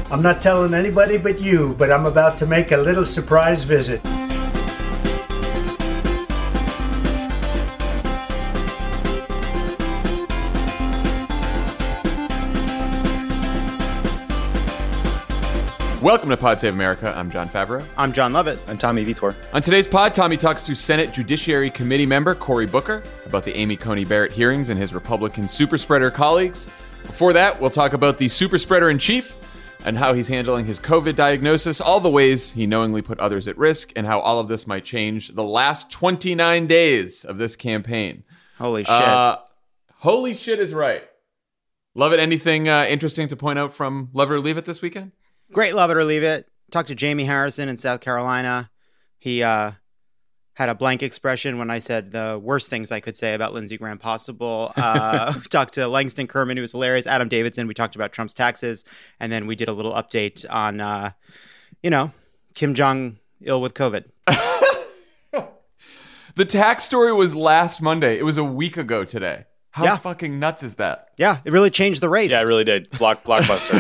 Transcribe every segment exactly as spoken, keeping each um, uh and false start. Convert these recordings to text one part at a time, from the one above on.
I'm not telling anybody but you, but I'm about to make a little surprise visit. Welcome to Pod Save America. I'm John Favreau. I'm John Lovett. I'm Tommy Vitor. On today's pod, Tommy talks to Senate Judiciary Committee member Cory Booker about the Amy Coney Barrett hearings and his Republican superspreader colleagues. Before that, we'll talk about the superspreader-in-chief and how he's handling his COVID diagnosis, all the ways he knowingly put others at risk, and how all of this might change the last twenty-nine days of this campaign. Holy shit. Uh, holy shit is right. Lovett, anything uh, interesting to point out from Love It or Leave It this weekend? Great Love It or Leave It. Talked to Jamie Harrison in South Carolina. He uh, had a blank expression when I said the worst things I could say about Lindsey Graham possible. Uh, talked to Langston Kerman, who was hilarious. Adam Davidson. We talked about Trump's taxes. And then we did a little update on, uh, you know, Kim Jong-il with COVID. The tax story was last Monday. It was a week ago today. How yeah. fucking nuts is that? Yeah, it really changed the race. Yeah, it really did. Block, blockbuster.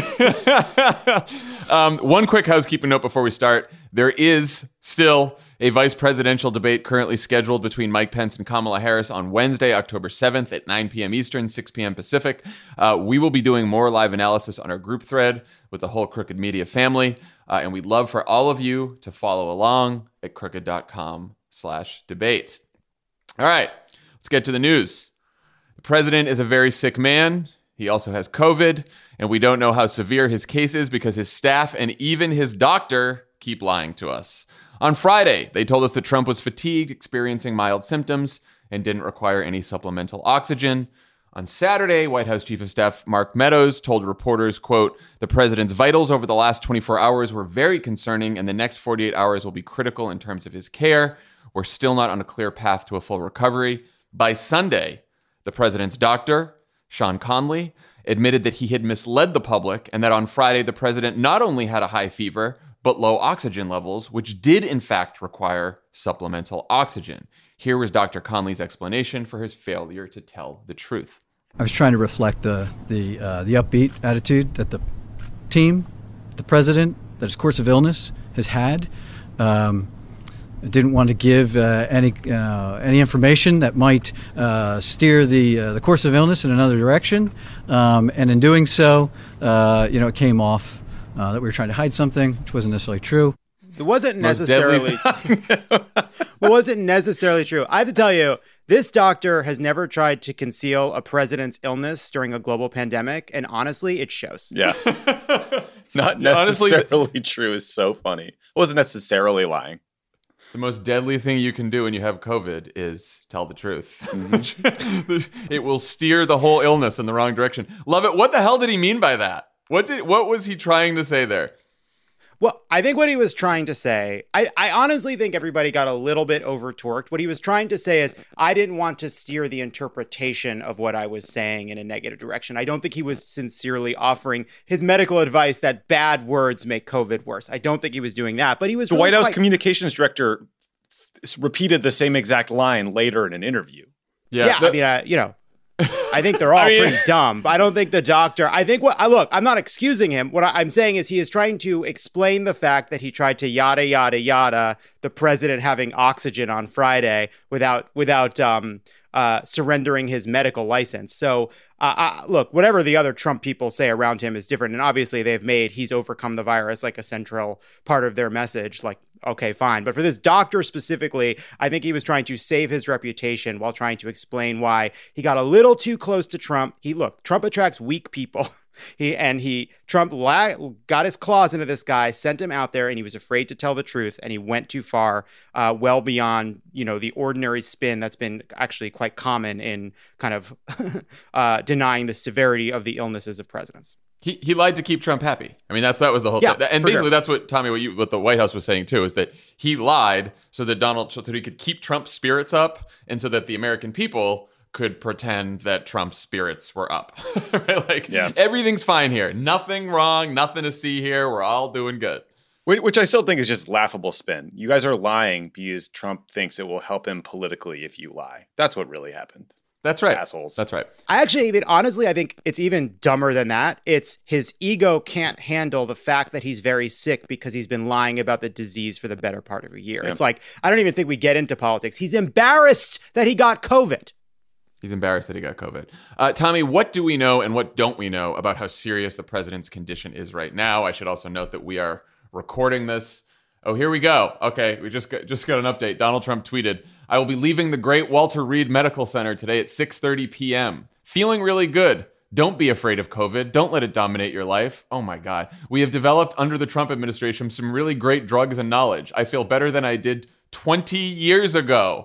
um, one quick housekeeping note before we start. There is still a vice presidential debate currently scheduled between Mike Pence and Kamala Harris on Wednesday, October seventh at nine p.m. Eastern, six p.m. Pacific. Uh, we will be doing more live analysis on our group thread with the whole Crooked Media family. Uh, and we'd love for all of you to follow along at crooked.com slash debate. All right, let's get to the news. The president is a very sick man. He also has COVID, and we don't know how severe his case is because his staff and even his doctor keep lying to us. On Friday, they told us that Trump was fatigued, experiencing mild symptoms, and didn't require any supplemental oxygen. On Saturday, White House Chief of Staff Mark Meadows told reporters, quote, "The president's vitals over the last twenty-four hours were very concerning, and the next forty-eight hours will be critical in terms of his care. We're still not on a clear path to a full recovery." By Sunday, the president's doctor, Sean Conley, admitted that he had misled the public and that on Friday the president not only had a high fever, but low oxygen levels, which did in fact require supplemental oxygen. Here was Doctor Conley's explanation for his failure to tell the truth. I was trying to reflect the the uh, the upbeat attitude that the team, the president, that his course of illness has had. Um, I didn't want to give uh, any uh, any information that might uh, steer the uh, the course of illness in another direction, um, and in doing so, uh, you know, it came off uh, that we were trying to hide something, which wasn't necessarily true. It wasn't necessarily. It wasn't necessarily true. I have to tell you, this doctor has never tried to conceal a president's illness during a global pandemic, and honestly, it shows. Yeah, not necessarily Honestly, true is so funny. It wasn't necessarily lying. The most deadly thing you can do when you have COVID is tell the truth. Mm-hmm. It will steer the whole illness in the wrong direction. Love it. What the hell did he mean by that? What did? What was he trying to say there? Well, I think what he was trying to say, I, I honestly think everybody got a little bit over-torqued. What he was trying to say is, I didn't want to steer the interpretation of what I was saying in a negative direction. I don't think he was sincerely offering his medical advice that bad words make COVID worse. I don't think he was doing that, but he was The really White House quite- communications director f- repeated the same exact line later in an interview. Yeah, yeah the- I mean, uh, you know. I think they're all I mean, pretty dumb. I don't think the doctor, I think what I look, I'm not excusing him. What I, I'm saying is he is trying to explain the fact that he tried to yada, yada, yada, the president having oxygen on Friday without, without, um, uh, surrendering his medical license. So, uh, uh, look, whatever the other Trump people say around him is different. And obviously they've made he's overcome the virus like a central part of their message. Like, okay, fine. But for this doctor specifically, I think he was trying to save his reputation while trying to explain why he got a little too close to Trump. He look, Trump attracts weak people. He and he Trump la- got his claws into this guy, sent him out there, and he was afraid to tell the truth, and he went too far, uh, well beyond you know the ordinary spin that's been actually quite common in kind of uh, denying the severity of the illnesses of presidents. He he lied to keep Trump happy. I mean, that's that was the whole yeah, thing. And basically, sure. that's what Tommy, what you what the White House was saying too, is that he lied so that Donald so that he could keep Trump's spirits up, and so that the American people could pretend that Trump's spirits were up. Right? Like, yeah. Everything's fine here. Nothing wrong. Nothing to see here. We're all doing good. Which I still think is just laughable spin. You guys are lying because Trump thinks it will help him politically if you lie. That's what really happened. That's right. Assholes. That's right. I actually even honestly, I think it's even dumber than that. It's his ego can't handle the fact that he's very sick because he's been lying about the disease for the better part of a year. Yeah. It's like, I don't even think we get into politics. He's embarrassed that he got COVID. He's embarrassed that he got COVID. Uh, Tommy, what do we know and what don't we know about how serious the president's condition is right now? I should also note that we are recording this. Oh, here we go. Okay, we just got, just got an update. Donald Trump tweeted, "I will be leaving the great Walter Reed Medical Center today at six thirty p.m. Feeling really good. Don't be afraid of COVID. Don't let it dominate your life." Oh my God. "We have developed under the Trump administration some really great drugs and knowledge. I feel better than I did twenty years ago."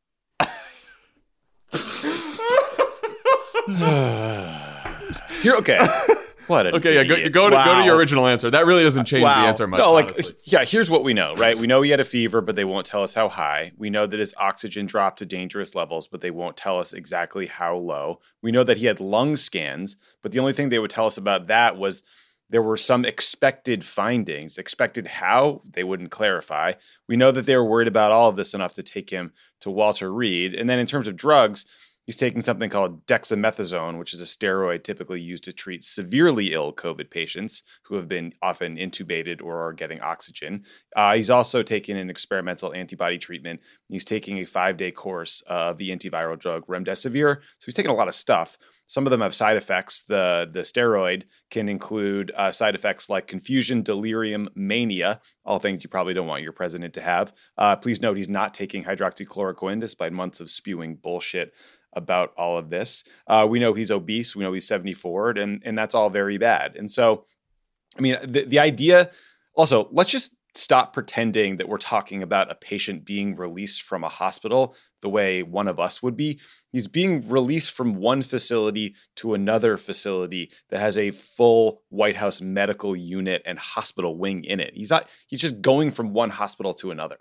Here, okay. What? Okay, yeah, go, go to wow. go to your original answer. That really doesn't change wow. the answer much. No, like, honestly. yeah, here's what we know, right? We know he had a fever, but they won't tell us how high. We know that his oxygen dropped to dangerous levels, but they won't tell us exactly how low. We know that he had lung scans, but the only thing they would tell us about that was there were some expected findings. Expected how? They wouldn't clarify. We know that they were worried about all of this enough to take him to Walter Reed. And then in terms of drugs, he's taking something called dexamethasone, which is a steroid typically used to treat severely ill COVID patients who have been often intubated or are getting oxygen. Uh, he's also taking an experimental antibody treatment. He's taking a five-day course of the antiviral drug remdesivir. So he's taking a lot of stuff. Some of them have side effects. The, the steroid can include uh, side effects like confusion, delirium, mania, all things you probably don't want your president to have. Uh, please note he's not taking hydroxychloroquine despite months of spewing bullshit about all of this. Uh, we know he's obese. We know he's seventy-four, and, and that's all very bad. And so, I mean, the, the idea, also, let's just stop pretending that we're talking about a patient being released from a hospital the way one of us would be. He's being released from one facility to another facility that has a full White House medical unit and hospital wing in it. He's not, he's just going from one hospital to another.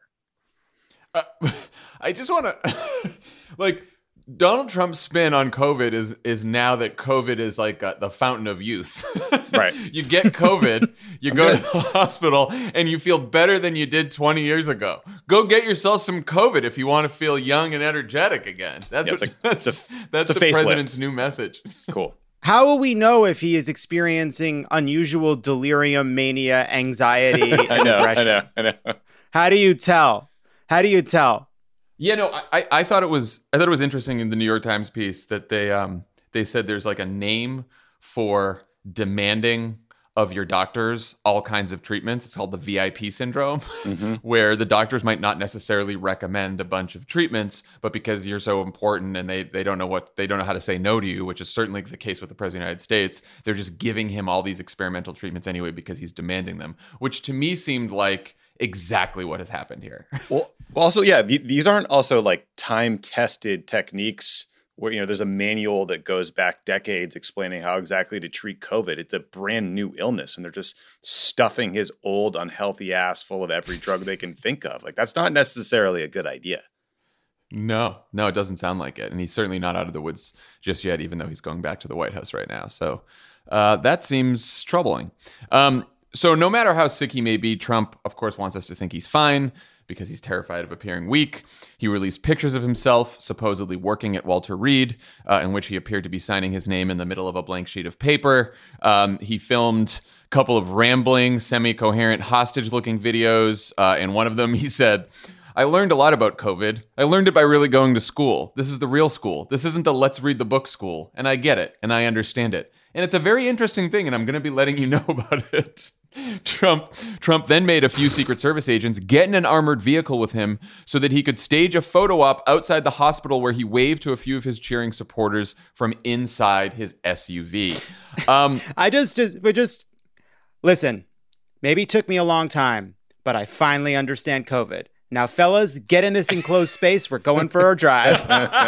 Uh, I just want to, like, Donald Trump's spin on COVID is is now that COVID is like uh, the fountain of youth. Right. You get COVID, you go to the hospital, and you feel better than you did twenty years ago. Go get yourself some COVID if you want to feel young and energetic again. That's Yeah, what, it's a- that's, it's a- that's it's a the facelift. president's new message. Cool. How will we know if he is experiencing unusual delirium, mania, anxiety, and I know, I aggression? know, I know. How do you tell? How do you tell? Yeah, no, I, I thought it was I thought it was interesting in the New York Times piece that they um they said there's like a name for demanding of your doctors all kinds of treatments. It's called the V I P syndrome, mm-hmm. where the doctors might not necessarily recommend a bunch of treatments, but because you're so important and they they don't know what they don't know how to say no to you, which is certainly the case with the president of the United States, they're just giving him all these experimental treatments anyway because he's demanding them, which to me seemed like exactly what has happened here. Well, well, also, yeah, th- these aren't also like time-tested techniques where, you know, there's a manual that goes back decades explaining how exactly to treat COVID. It's a brand new illness, and they're just stuffing his old, unhealthy ass full of every drug they can think of. Like, that's not necessarily a good idea. No, no, it doesn't sound like it. And he's certainly not out of the woods just yet, even though he's going back to the White House right now. So uh, that seems troubling. Um, so no matter how sick he may be, Trump, of course, wants us to think he's fine because he's terrified of appearing weak. He released pictures of himself supposedly working at Walter Reed, uh, in which he appeared to be signing his name in the middle of a blank sheet of paper. Um, he filmed a couple of rambling, semi-coherent, hostage-looking videos. Uh, in one of them, he said, "I learned a lot about COVID. I learned it by really going to school. This is the real school. This isn't the let's read the book school. And I get it, and I understand it. And it's a very interesting thing, and I'm going to be letting you know about it." Trump Trump then made a few Secret Service agents get in an armored vehicle with him so that he could stage a photo op outside the hospital where he waved to a few of his cheering supporters from inside his S U V. Um, I just, just, but just listen. Maybe it took me a long time, but I finally understand COVID. Now, fellas, get in this enclosed space. We're going for our drive.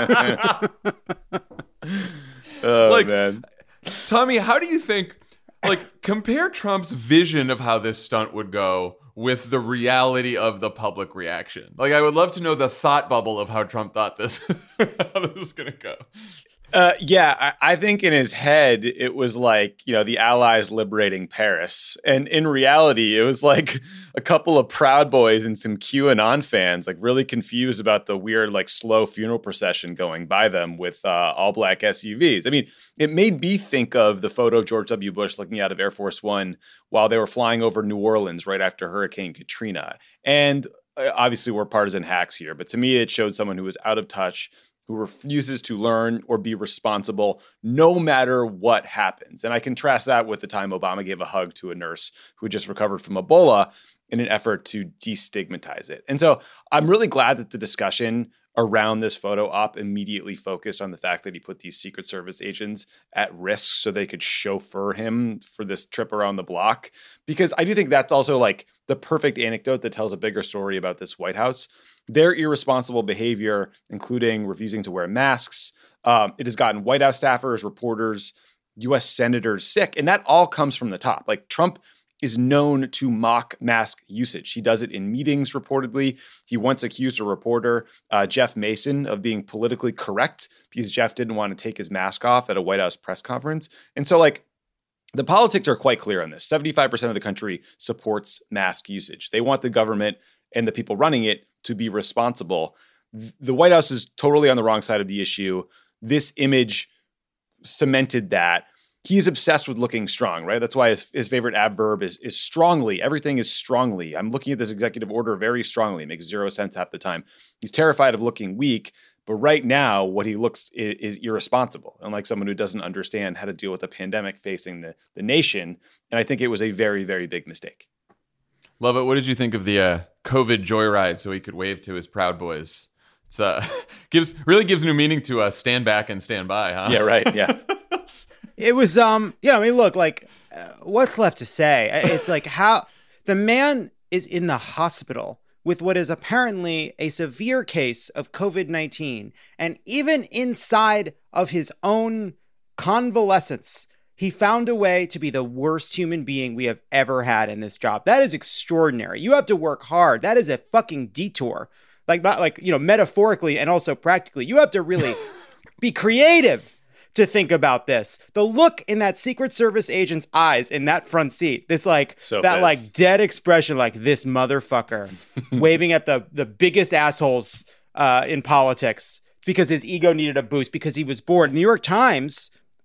Oh, like, man. Tommy, how do you think, like, compare Trump's vision of how this stunt would go with the reality of the public reaction? Like, I would love to know the thought bubble of how Trump thought this, how this was going to go. Uh, yeah, I, I think in his head, it was like, you know, the Allies liberating Paris. And in reality, it was like a couple of Proud Boys and some QAnon fans, like really confused about the weird, like slow funeral procession going by them with uh, all black S U Vs. I mean, it made me think of the photo of George W. Bush looking out of Air Force One while they were flying over New Orleans right after Hurricane Katrina. And uh, obviously, we're partisan hacks here, but to me, it showed someone who was out of touch, who refuses to learn or be responsible no matter what happens. And I contrast that with the time Obama gave a hug to a nurse who just recovered from Ebola in an effort to destigmatize it. And so I'm really glad that the discussion around this photo op immediately focused on the fact that he put these Secret Service agents at risk so they could chauffeur him for this trip around the block. Because I do think that's also like the perfect anecdote that tells a bigger story about this White House. Their irresponsible behavior, including refusing to wear masks, um, it has gotten White House staffers, reporters, U S senators sick. And that all comes from the top. Like Trump is known to mock mask usage. He does it in meetings, reportedly. He once accused a reporter, uh, Jeff Mason, of being politically correct because Jeff didn't want to take his mask off at a White House press conference. And so, like, the politics are quite clear on this. seventy-five percent of the country supports mask usage. They want the government and the people running it to be responsible. The White House is totally on the wrong side of the issue. This image cemented that. He's obsessed with looking strong, right? That's why his, his favorite adverb is, is strongly. Everything is strongly. I'm looking at this executive order very strongly. It makes zero sense half the time. He's terrified of looking weak, but right now what he looks is, is irresponsible, unlike someone who doesn't understand how to deal with a pandemic facing the, the nation. And I think it was a very, very big mistake. Love it. What did you think of the uh, COVID joyride so he could wave to his Proud Boys? It's uh, gives really gives new meaning to uh, stand back and stand by, huh? Yeah, right. Yeah. It was, um, yeah, I mean, look, like, uh, what's left to say? It's like how the man is in the hospital with what is apparently a severe case of COVID nineteen. And even inside of his own convalescence, he found a way to be the worst human being we have ever had in this job. That is extraordinary. You have to work hard. That is a fucking detour. Like, not like, you know, metaphorically and also practically. You have to really be creative to think about this. The look in that Secret Service agent's eyes in that front seat, this like, so that pissed. like dead expression, like this motherfucker waving at the, the biggest assholes uh, in politics because his ego needed a boost because he was bored. New York Times,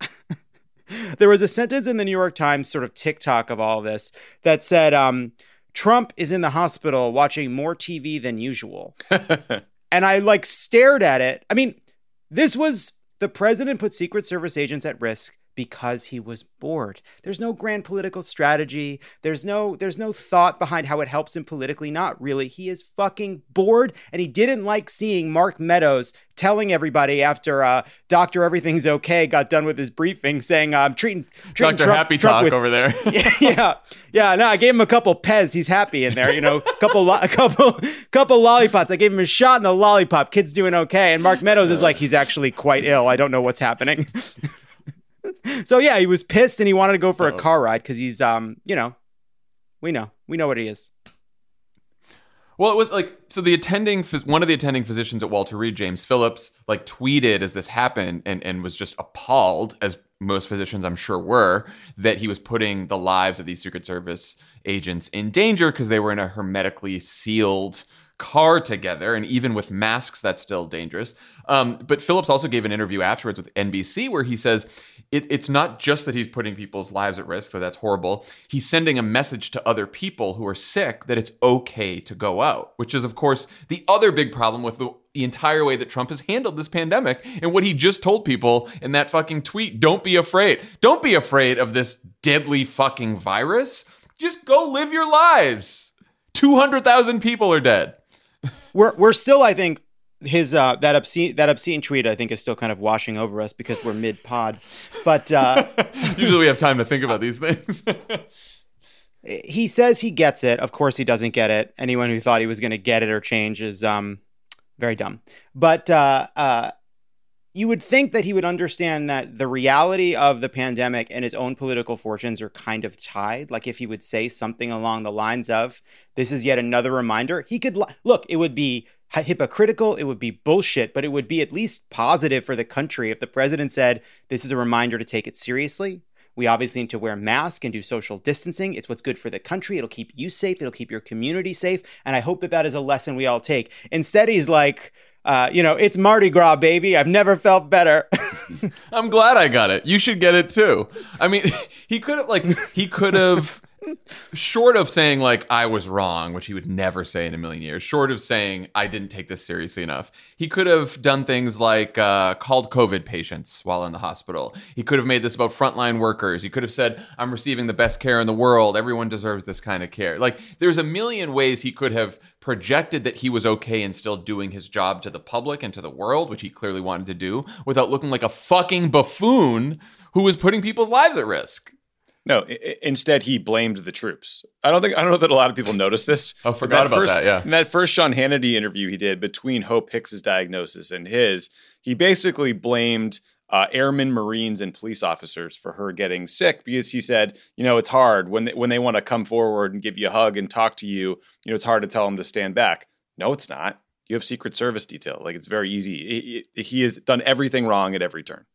there was a sentence in the New York Times sort of TikTok of all of this that said, um, Trump is in the hospital watching more T V than usual. And I like stared at it. I mean, this was, the president put Secret Service agents at risk because he was bored. There's no grand political strategy. There's no there's no thought behind how it helps him politically. Not really. He is fucking bored, and he didn't like seeing Mark Meadows telling everybody after uh, Doctor Everything's Okay got done with his briefing, saying, uh, "I'm treating, treating Doctor Trump, Happy Trump Talk with, over there." yeah, yeah. No, I gave him a couple Pez. He's happy in there. You know, a couple, lo- a couple, couple lollipops. I gave him a shot in the lollipop. Kid's doing okay. And Mark Meadows is like, he's actually quite ill. I don't know what's happening. So yeah, he was pissed and he wanted to go for a car ride because he's, um, you know, we know, we know what he is. Well, it was like, so the attending, one of the attending physicians at Walter Reed, James Phillips, like tweeted as this happened and, and was just appalled, as most physicians I'm sure were, that he was putting the lives of these Secret Service agents in danger because they were in a hermetically sealed car together. And even with masks, that's still dangerous. Um, but Phillips also gave an interview afterwards with N B C where he says it, it's not just that he's putting people's lives at risk, so that's horrible. He's sending a message to other people who are sick that it's okay to go out, which is, of course, the other big problem with the, the entire way that Trump has handled this pandemic and what he just told people in that fucking tweet. Don't be afraid. Don't be afraid of this deadly fucking virus. Just go live your lives. two hundred thousand people are dead. We're we're still, I think, his uh, that obscene that obscene tweet, I think, is still kind of washing over us because we're mid pod. But uh, usually we have time to think about these things. He says he gets it. Of course, he doesn't get it. Anyone who thought he was going to get it or change is um, very dumb. But uh, uh, you would think that he would understand that the reality of the pandemic and his own political fortunes are kind of tied. Like if he would say something along the lines of, this is yet another reminder, he could li- look, it would be hypocritical, it would be bullshit, but it would be at least positive for the country if the president said, this is a reminder to take it seriously. We obviously need to wear masks and do social distancing. It's what's good for the country. It'll keep you safe. It'll keep your community safe. And I hope that that is a lesson we all take. Instead, he's like, uh, you know, it's Mardi Gras, baby. I've never felt better. I'm glad I got it. You should get it too. I mean, he could have like, he could have, short of saying like, I was wrong, which he would never say in a million years, short of saying I didn't take this seriously enough, he could have done things like uh, called COVID patients while in the hospital. He could have made this about frontline workers. He could have said, I'm receiving the best care in the world. Everyone deserves this kind of care. Like, there's a million ways he could have projected that he was okay and still doing his job to the public and to the world, which he clearly wanted to do, without looking like a fucking buffoon who was putting people's lives at risk. No, I- instead he blamed the troops. I don't think I don't know that a lot of people noticed this. Oh, forgot that about first, that, yeah. In that first Sean Hannity interview he did between Hope Hicks's diagnosis and his, he basically blamed uh, airmen, Marines, and police officers for her getting sick because he said, you know, it's hard when they, when they want to come forward and give you a hug and talk to you. You know, it's hard to tell them to stand back. No, it's not. You have Secret Service detail. Like, it's very easy. He, he has done everything wrong at every turn.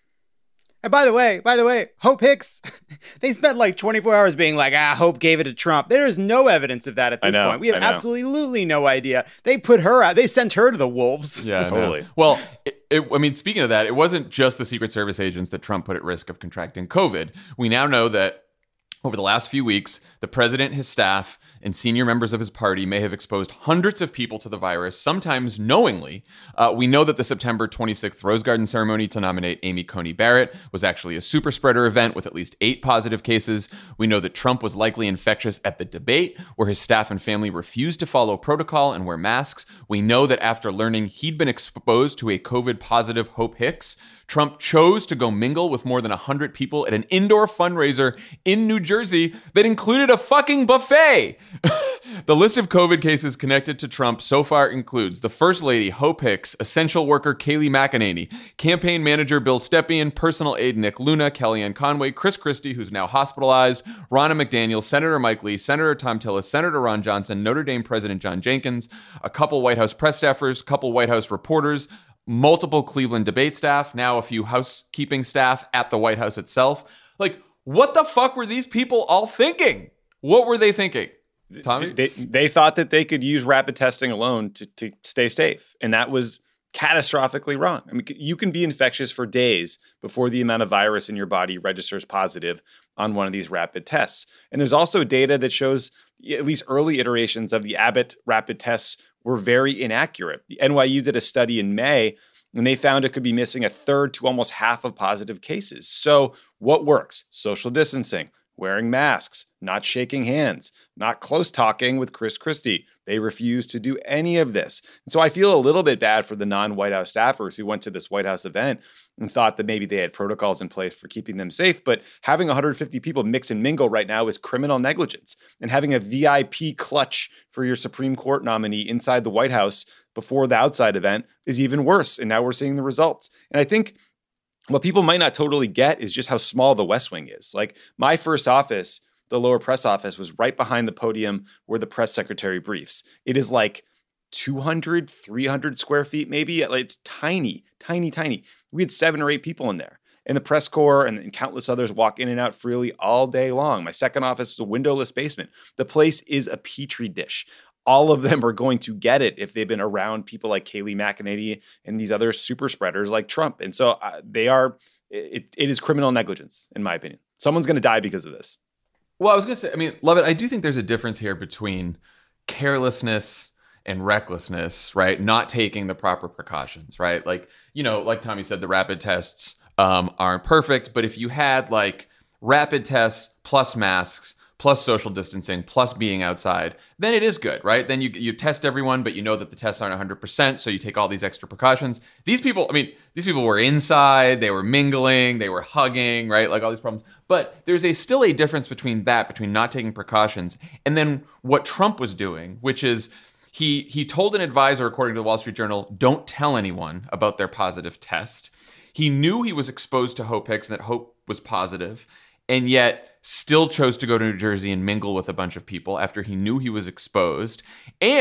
And by the way, by the way, Hope Hicks, they spent like twenty-four hours being like, ah, Hope gave it to Trump. There is no evidence of that at this know, point. We have I know. absolutely no idea. They put her out. They sent her to the wolves. Yeah, Totally. no. Well, it, it, I mean, speaking of that, it wasn't just the Secret Service agents that Trump put at risk of contracting COVID. We now know that over the last few weeks, the president, his staff, and senior members of his party may have exposed hundreds of people to the virus, sometimes knowingly. Uh, we know that the September twenty-sixth Rose Garden ceremony to nominate Amy Coney Barrett was actually a super spreader event with at least eight positive cases. We know that Trump was likely infectious at the debate, where his staff and family refused to follow protocol and wear masks. We know that after learning he'd been exposed to a COVID-positive Hope Hicks, Trump chose to go mingle with more than one hundred people at an indoor fundraiser in New Jersey that included a fucking buffet. The list of COVID cases connected to Trump so far includes the First Lady, Hope Hicks, essential worker Kayleigh McEnany, campaign manager Bill Stepien, personal aide Nick Luna, Kellyanne Conway, Chris Christie, who's now hospitalized, Ronna McDaniel, Senator Mike Lee, Senator Tom Tillis, Senator Ron Johnson, Notre Dame President John Jenkins, a couple White House press staffers, a couple White House reporters, multiple Cleveland debate staff, now a few housekeeping staff at the White House itself. Like, what the fuck were these people all thinking? What were they thinking? Tommy? They, they thought that they could use rapid testing alone to, to stay safe. And that was catastrophically wrong. I mean, you can be infectious for days before the amount of virus in your body registers positive on one of these rapid tests. And there's also data that shows at least early iterations of the Abbott rapid tests were very inaccurate. The N Y U did a study in May and they found it could be missing a third to almost half of positive cases. So what works? Social distancing, wearing masks, not shaking hands, not close talking with Chris Christie. They refused to do any of this. And so I feel a little bit bad for the non-White House staffers who went to this White House event and thought that maybe they had protocols in place for keeping them safe. But having one hundred fifty people mix and mingle right now is criminal negligence. And having a V I P clutch for your Supreme Court nominee inside the White House before the outside event is even worse. And now we're seeing the results. And I think what people might not totally get is just how small the West Wing is. Like, my first office, the lower press office, was right behind the podium where the press secretary briefs. It is like two hundred, three hundred square feet, maybe. It's tiny, tiny, tiny. We had seven or eight people in there. And the press corps and, and countless others walk in and out freely all day long. My second office was a windowless basement. The place is a petri dish. All of them are going to get it if they've been around people like Kayleigh McEnany and these other super spreaders like Trump. And so uh, they are, it, it is criminal negligence, in my opinion. Someone's going to die because of this. Well, I was going to say, I mean, Lovett, I do think there's a difference here between carelessness and recklessness, right? Not taking the proper precautions, right? Like, you know, like Tommy said, the rapid tests um, aren't perfect, but if you had like rapid tests plus masks, plus social distancing, plus being outside, then it is good, right? Then you you test everyone, but you know that the tests aren't one hundred percent, so you take all these extra precautions. These people, I mean, these people were inside, they were mingling, they were hugging, right? Like all these problems. But there's a still a difference between that, between not taking precautions, and then what Trump was doing, which is he he told an advisor, according to the Wall Street Journal, don't tell anyone about their positive test. He knew he was exposed to Hope Hicks and that Hope was positive, and yet still chose to go to New Jersey and mingle with a bunch of people after he knew he was exposed. And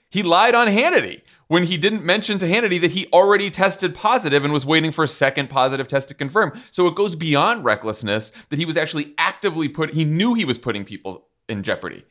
He lied on Hannity when he didn't mention to Hannity that he already tested positive and was waiting for a second positive test to confirm. So it goes beyond recklessness that he was actually actively put, he knew he was putting people in jeopardy.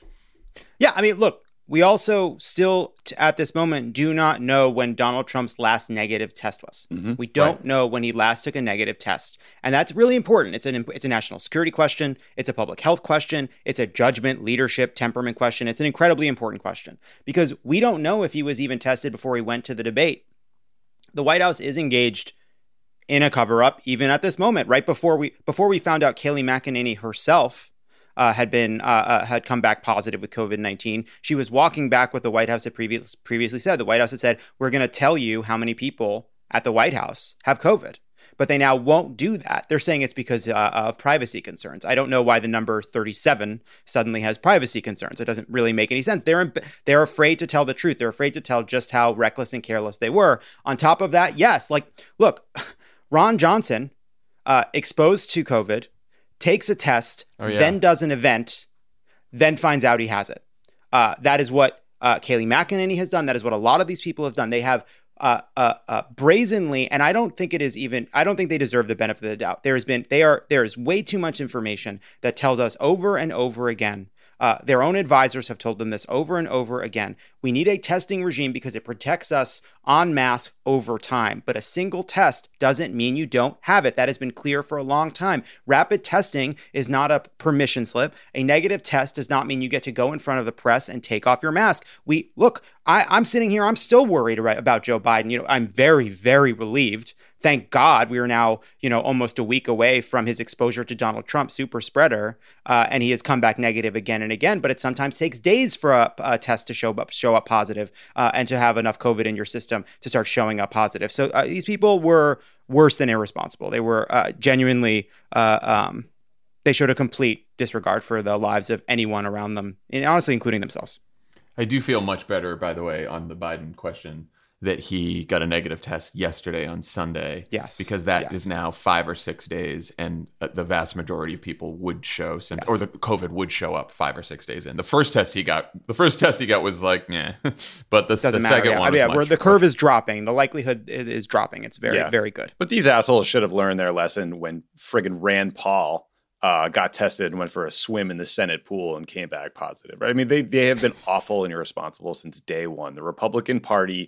Yeah, I mean, look, we also still, at this moment, do not know when Donald Trump's last negative test was. Mm-hmm. We don't right. know when he last took a negative test. And that's really important. It's an it's a national security question. It's a public health question. It's a judgment, leadership, temperament question. It's an incredibly important question because we don't know if he was even tested before he went to the debate. The White House is engaged in a cover-up even at this moment, right before we before we found out Kayleigh McEnany herself Uh, had been uh, uh, had come back positive with COVID nineteen. She was walking back what the White House had previous, previously said. The White House had said, we're going to tell you how many people at the White House have COVID. But they now won't do that. They're saying it's because uh, of privacy concerns. I don't know why the number thirty-seven suddenly has privacy concerns. It doesn't really make any sense. They're they're afraid to tell the truth. They're afraid to tell just how reckless and careless they were. On top of that, yes, like, look, Ron Johnson, uh, exposed to COVID, takes a test, oh, yeah. then does an event, then finds out he has it. Uh, that is what uh, Kayleigh McEnany has done. That is what a lot of these people have done. They have uh, uh, uh, brazenly, and I don't think it is even, I don't think they deserve the benefit of the doubt. There has been, they are, there is way too much information that tells us over and over again. Uh, their own advisors have told them this over and over again. We need a testing regime because it protects us en masse over time. But a single test doesn't mean you don't have it. That has been clear for a long time. Rapid testing is not a permission slip. A negative test does not mean you get to go in front of the press and take off your mask. We look, I, I'm sitting here, I'm still worried about Joe Biden. You know, I'm very, very relieved. Thank God we are now, you know, almost a week away from his exposure to Donald Trump, super spreader, uh, and he has come back negative again and again. But it sometimes takes days for a, a test to show up, show up positive, uh, and to have enough COVID in your system to start showing up positive. So uh, these people were worse than irresponsible. They were uh, genuinely, uh, um, they showed a complete disregard for the lives of anyone around them, and honestly, including themselves. I do feel much better, by the way, on the Biden question, that he got a negative test yesterday on Sunday. Yes. Because that yes. is now five or six days, and the vast majority of people would show, yes. or the COVID would show up five or six days in. The first test he got, the first test he got was like, yeah. But the, the second yeah. one I mean, was yeah, much, where the curve is dropping, the likelihood is dropping. It's very, yeah. very good. But these assholes should have learned their lesson when friggin' Rand Paul Uh, got tested and went for a swim in the Senate pool and came back positive. Right? I mean, they they have been awful and irresponsible since day one. The Republican Party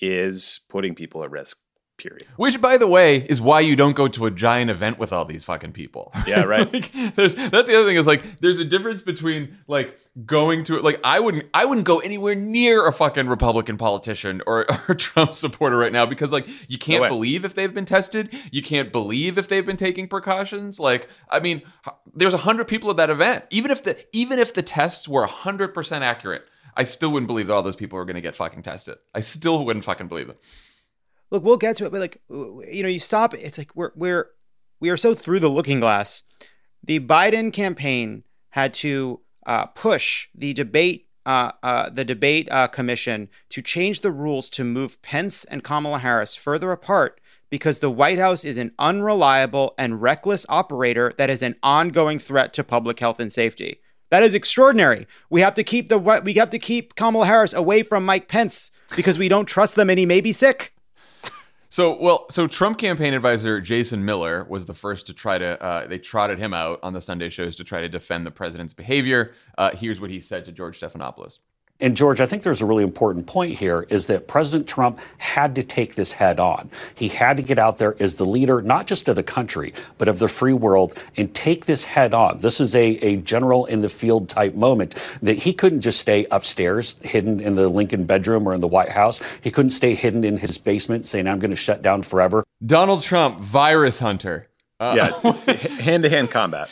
is putting people at risk, period. Which, by the way, is why you don't go to a giant event with all these fucking people. Yeah, right. like, there's that's the other thing is like there's a difference between like going to like I wouldn't I wouldn't go anywhere near a fucking Republican politician or, or Trump supporter right now because like you can't no believe if they've been tested, you can't believe if they've been taking precautions. Like I mean, there's a hundred people at that event. Even if the even if the tests were a hundred percent accurate, I still wouldn't believe that all those people are going to get fucking tested. I still wouldn't fucking believe it. Look, we'll get to it, but like, you know, you stop. It's like we're we're we are so through the looking glass. The Biden campaign had to uh, push the debate, uh, uh, the debate uh, commission to change the rules to move Pence and Kamala Harris further apart because the White House is an unreliable and reckless operator that is an ongoing threat to public health and safety. That is extraordinary. We have to keep the we have to keep Kamala Harris away from Mike Pence because we don't trust them and he may be sick. So, well, so Trump campaign advisor Jason Miller was the first to try to, uh, they trotted him out on the Sunday shows to try to defend the president's behavior. Uh, here's what he said to George Stephanopoulos. And George, I think there's a really important point here is that President Trump had to take this head on. He had to get out there as the leader, not just of the country, but of the free world and take this head on. This is a, a general in the field type moment that he couldn't just stay upstairs hidden in the Lincoln bedroom or in the White House. He couldn't stay hidden in his basement saying, I'm going to shut down forever. Donald Trump, virus hunter. Uh, yeah, it's, it's hand-to-hand combat.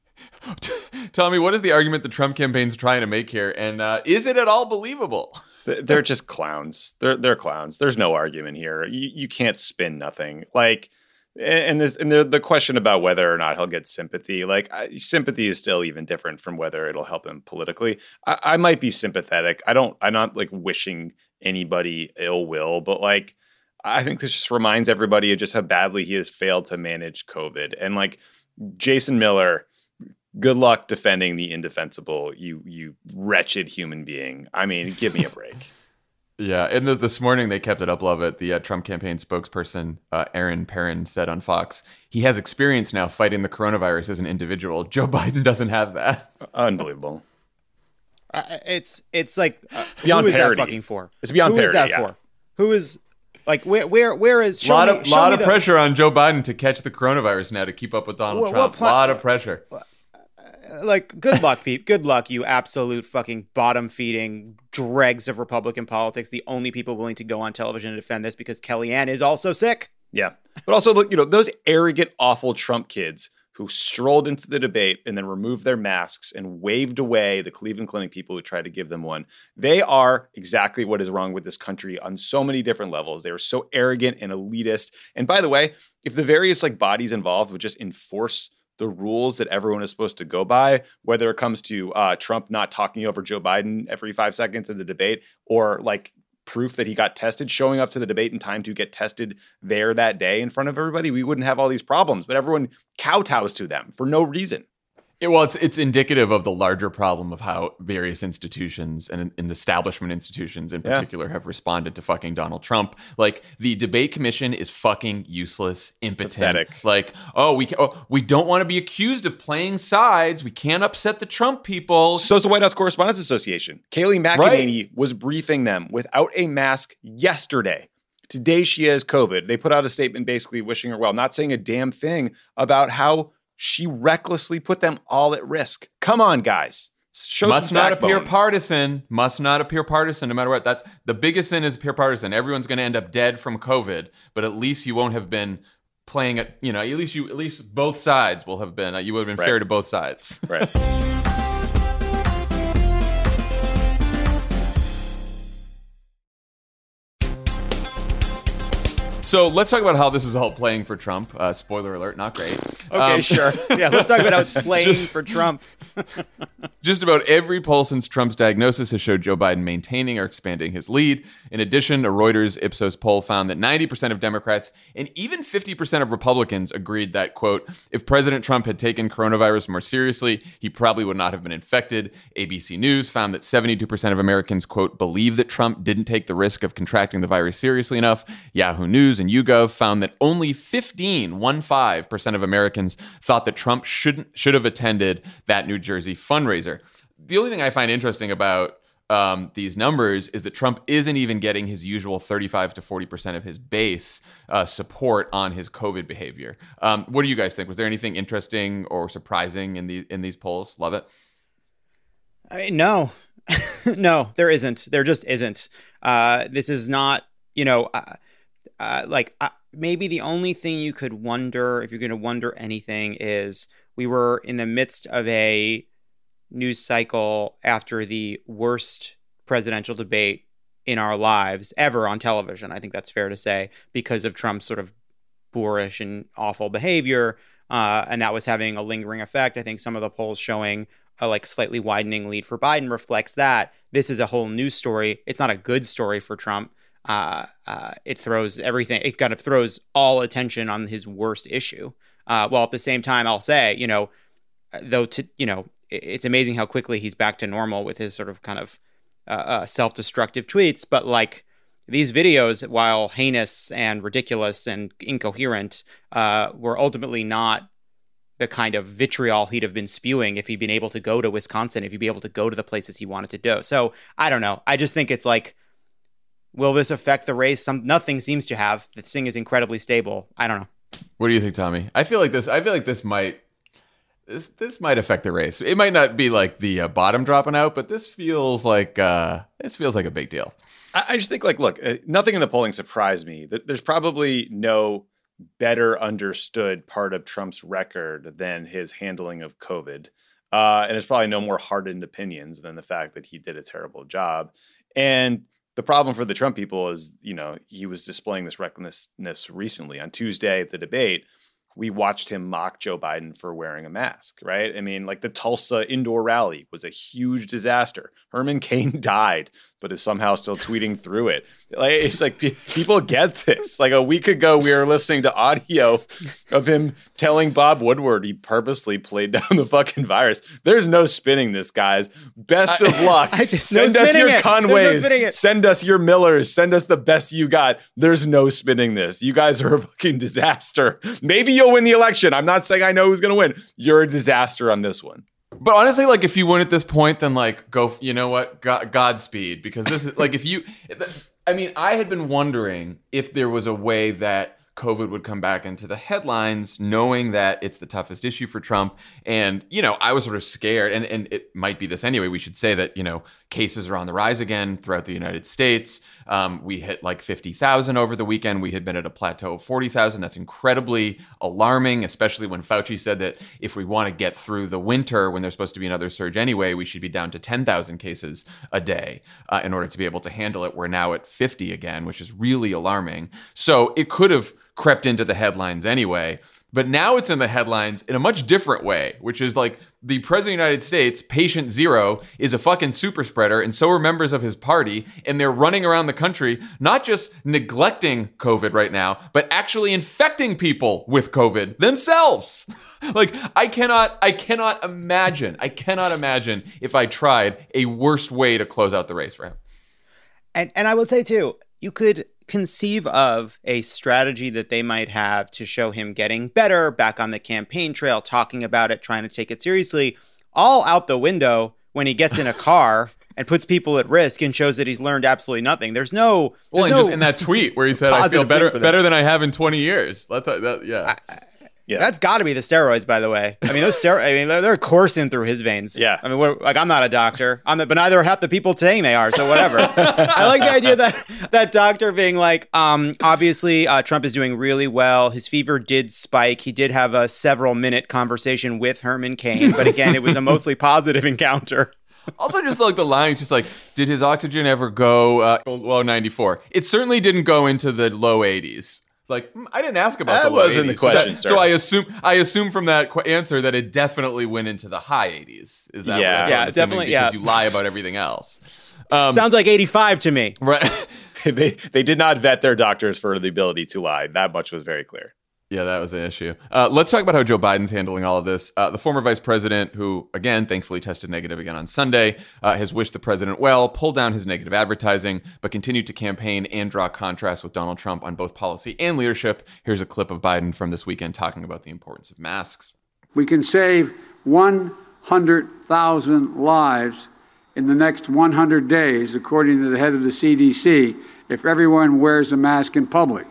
Tell me, what is the argument the Trump campaign's trying to make here? And uh, is it at all believable? They're just clowns. They're they're clowns. There's no argument here. You you can't spin nothing. Like, and this and the the question about whether or not he'll get sympathy. Like, I, sympathy is still even different from whether it'll help him politically. I, I might be sympathetic. I don't. I'm not like wishing anybody ill will, but like, I think this just reminds everybody of just how badly he has failed to manage COVID. And like, Jason Miller, good luck defending the indefensible, you you wretched human being. I mean, give me a break. Yeah, and the, this morning they kept it up, love it. The uh, Trump campaign spokesperson, uh, Aaron Perrin, said on Fox, he has experience now fighting the coronavirus as an individual. Joe Biden doesn't have that. Unbelievable. Uh, it's it's like uh, it's beyond who is parody. that fucking for? It's beyond who parody. Who is that yeah. for? Who is like where where where is? A lot me, of lot of the, pressure on Joe Biden to catch the coronavirus now to keep up with Donald What- Trump. what A pla- lot of pressure. Like, good luck, Pete. Good luck, you absolute fucking bottom feeding dregs of Republican politics. The only people willing to go on television to defend this because Kellyanne is also sick. Yeah. But also, look, you know, those arrogant, awful Trump kids who strolled into the debate and then removed their masks and waved away the Cleveland Clinic people who tried to give them one. They are exactly what is wrong with this country on so many different levels. They are so arrogant and elitist. And by the way, if the various like bodies involved would just enforce the rules that everyone is supposed to go by, whether it comes to uh, Trump not talking over Joe Biden every five seconds in the debate, or like proof that he got tested, showing up to the debate in time to get tested there that day in front of everybody, we wouldn't have all these problems. But everyone kowtows to them for no reason. It, well, it's it's indicative of the larger problem of how various institutions and, and establishment institutions in particular yeah. have responded to fucking Donald Trump. Like, the debate commission is fucking useless, impotent. Pathetic. Like, oh, we oh, we don't want to be accused of playing sides. We can't upset the Trump people. So is the White House Correspondents Association. Kayleigh McEnany right. was briefing them without a mask yesterday. Today she has COVID. They put out a statement basically wishing her well, not saying a damn thing about how she recklessly put them all at risk. Come on, guys. Show Must some not backbone. appear partisan. Must not appear partisan, no matter what. That's the biggest sin is appear partisan. Everyone's going to end up dead from COVID, but at least you won't have been playing it. You know, at least you, at least both sides will have been. Uh, you would have been right. fair to both sides. Right. So let's talk about how this is all playing for Trump. Uh, spoiler alert, not great. Okay, Um, sure. Yeah, let's talk about how it's playing Just- for Trump. Just about every poll since Trump's diagnosis has showed Joe Biden maintaining or expanding his lead. In addition, a Reuters Ipsos poll found that ninety percent of Democrats and even fifty percent of Republicans agreed that, quote, if President Trump had taken coronavirus more seriously, he probably would not have been infected. A B C News found that seventy-two percent of Americans, quote, believe that Trump didn't take the risk of contracting the virus seriously enough. Yahoo News and YouGov found that only fifteen, one five percent of Americans thought that Trump shouldn't should have attended that New Jersey fundraiser. The only thing I find interesting about um, these numbers is that Trump isn't even getting his usual thirty-five to forty percent of his base uh, support on his COVID behavior. Um, what do you guys think? Was there anything interesting or surprising in the in these polls? Love it. I mean, no, no, there isn't. There just isn't. Uh, this is not, you know, uh, uh, like uh, maybe the only thing you could wonder, if you're going to wonder anything, is we were in the midst of a news cycle after the worst presidential debate in our lives ever on television. I think that's fair to say, because of Trump's sort of boorish and awful behavior. Uh, and that was having a lingering effect. I think some of the polls showing a like slightly widening lead for Biden reflects that. This is a whole news story. It's not a good story for Trump. Uh, uh, it throws everything. It kind of throws all attention on his worst issue. Uh, while at the same time, I'll say, you know, though, to, you know, it's amazing how quickly he's back to normal with his sort of kind of uh, uh, self-destructive tweets. But like these videos, while heinous and ridiculous and incoherent, uh, were ultimately not the kind of vitriol he'd have been spewing if he'd been able to go to Wisconsin, if he'd be able to go to the places he wanted to do. So I don't know. I just think it's like, will this affect the race? Some nothing seems to have. This thing is incredibly stable. I don't know. What do you think, Tommy? I feel like this. I feel like this might. This this might affect the race. It might not be like the uh, bottom dropping out, but this feels like uh, this feels like a big deal. I, I just think, like, look, uh, nothing in the polling surprised me. There's probably no better understood part of Trump's record than his handling of COVID, uh, and there's probably no more hardened opinions than the fact that he did a terrible job. And the problem for the Trump people is, you know, he was displaying this recklessness recently on Tuesday at the debate, we watched him mock Joe Biden for wearing a mask, right? I mean, like the Tulsa indoor rally was a huge disaster. Herman Cain died, but is somehow still tweeting through it. Like, it's like pe- people get this. Like a week ago, we were listening to audio of him telling Bob Woodward he purposely played down the fucking virus. There's no spinning this, guys. Best of luck. I just- Send no us spinning your it. There's no Conways. spinning it. Send us your Millers. Send us the best you got. There's no spinning this. You guys are a fucking disaster. Maybe you'll win the election. I'm not saying I know who's going to win. You're a disaster on this one. But honestly, like if you win at this point, then like go, you know what, God, Godspeed, because this is like if you, I mean, I had been wondering if there was a way that COVID would come back into the headlines, knowing that it's the toughest issue for Trump. And, you know, I was sort of scared, and, and it might be this anyway. We should say that, you know, cases are on the rise again throughout the United States. Um, we hit like fifty thousand over the weekend. We had been at a plateau of forty thousand. That's incredibly alarming, especially when Fauci said that if we want to get through the winter, when there's supposed to be another surge anyway, we should be down to ten thousand cases a day uh, in order to be able to handle it. We're now at fifty again, which is really alarming. So it could have crept into the headlines anyway. But now it's in the headlines in a much different way, which is like the president of the United States, patient zero, is a fucking super spreader, and so are members of his party, and they're running around the country, not just neglecting COVID right now, but actually infecting people with COVID themselves. Like, I cannot, I cannot imagine, I cannot imagine if I tried a worse way to close out the race for him. And and I would say too, you could conceive of a strategy that they might have to show him getting better, back on the campaign trail, talking about it, trying to take it seriously, all out the window when he gets in a car and puts people at risk and shows that he's learned absolutely nothing. There's no, well, there's and no just in that tweet where he said, "I feel positive better thing for them. better than I have in twenty years." That's that, yeah. I, Yeah. That's got to be the steroids, by the way. I mean, those steroids. I mean, they're, they're coursing through his veins. Yeah. I mean, we're, like I'm not a doctor, I'm the, but neither are half the people saying they are. So whatever. I like the idea that that doctor being like, um, obviously, uh, Trump is doing really well. His fever did spike. He did have a several minute conversation with Herman Cain, but again, it was a mostly positive encounter. Also, just like the line, it's just like, did his oxygen ever go uh, below ninety-four? It certainly didn't go into the low eighties. Like, I didn't ask about That the low wasn't the eighties. question, so, sir. so I assume I assume from that qu- answer that it definitely went into the high eighties. Is that Yeah. what Yeah, I'm assuming, definitely, because yeah. you lie about everything else. Um, Sounds like eighty-five to me. right. they they did not vet their doctors for the ability to lie. That much was very clear. Yeah, that was an issue. Uh, let's talk about how Joe Biden's handling all of this. Uh, the former vice president, who, again, thankfully tested negative again on Sunday, uh, has wished the president well, pulled down his negative advertising, but continued to campaign and draw contrasts with Donald Trump on both policy and leadership. Here's a clip of Biden from this weekend talking about the importance of masks. We can save one hundred thousand lives in the next one hundred days, according to the head of the C D C, if everyone wears a mask in public.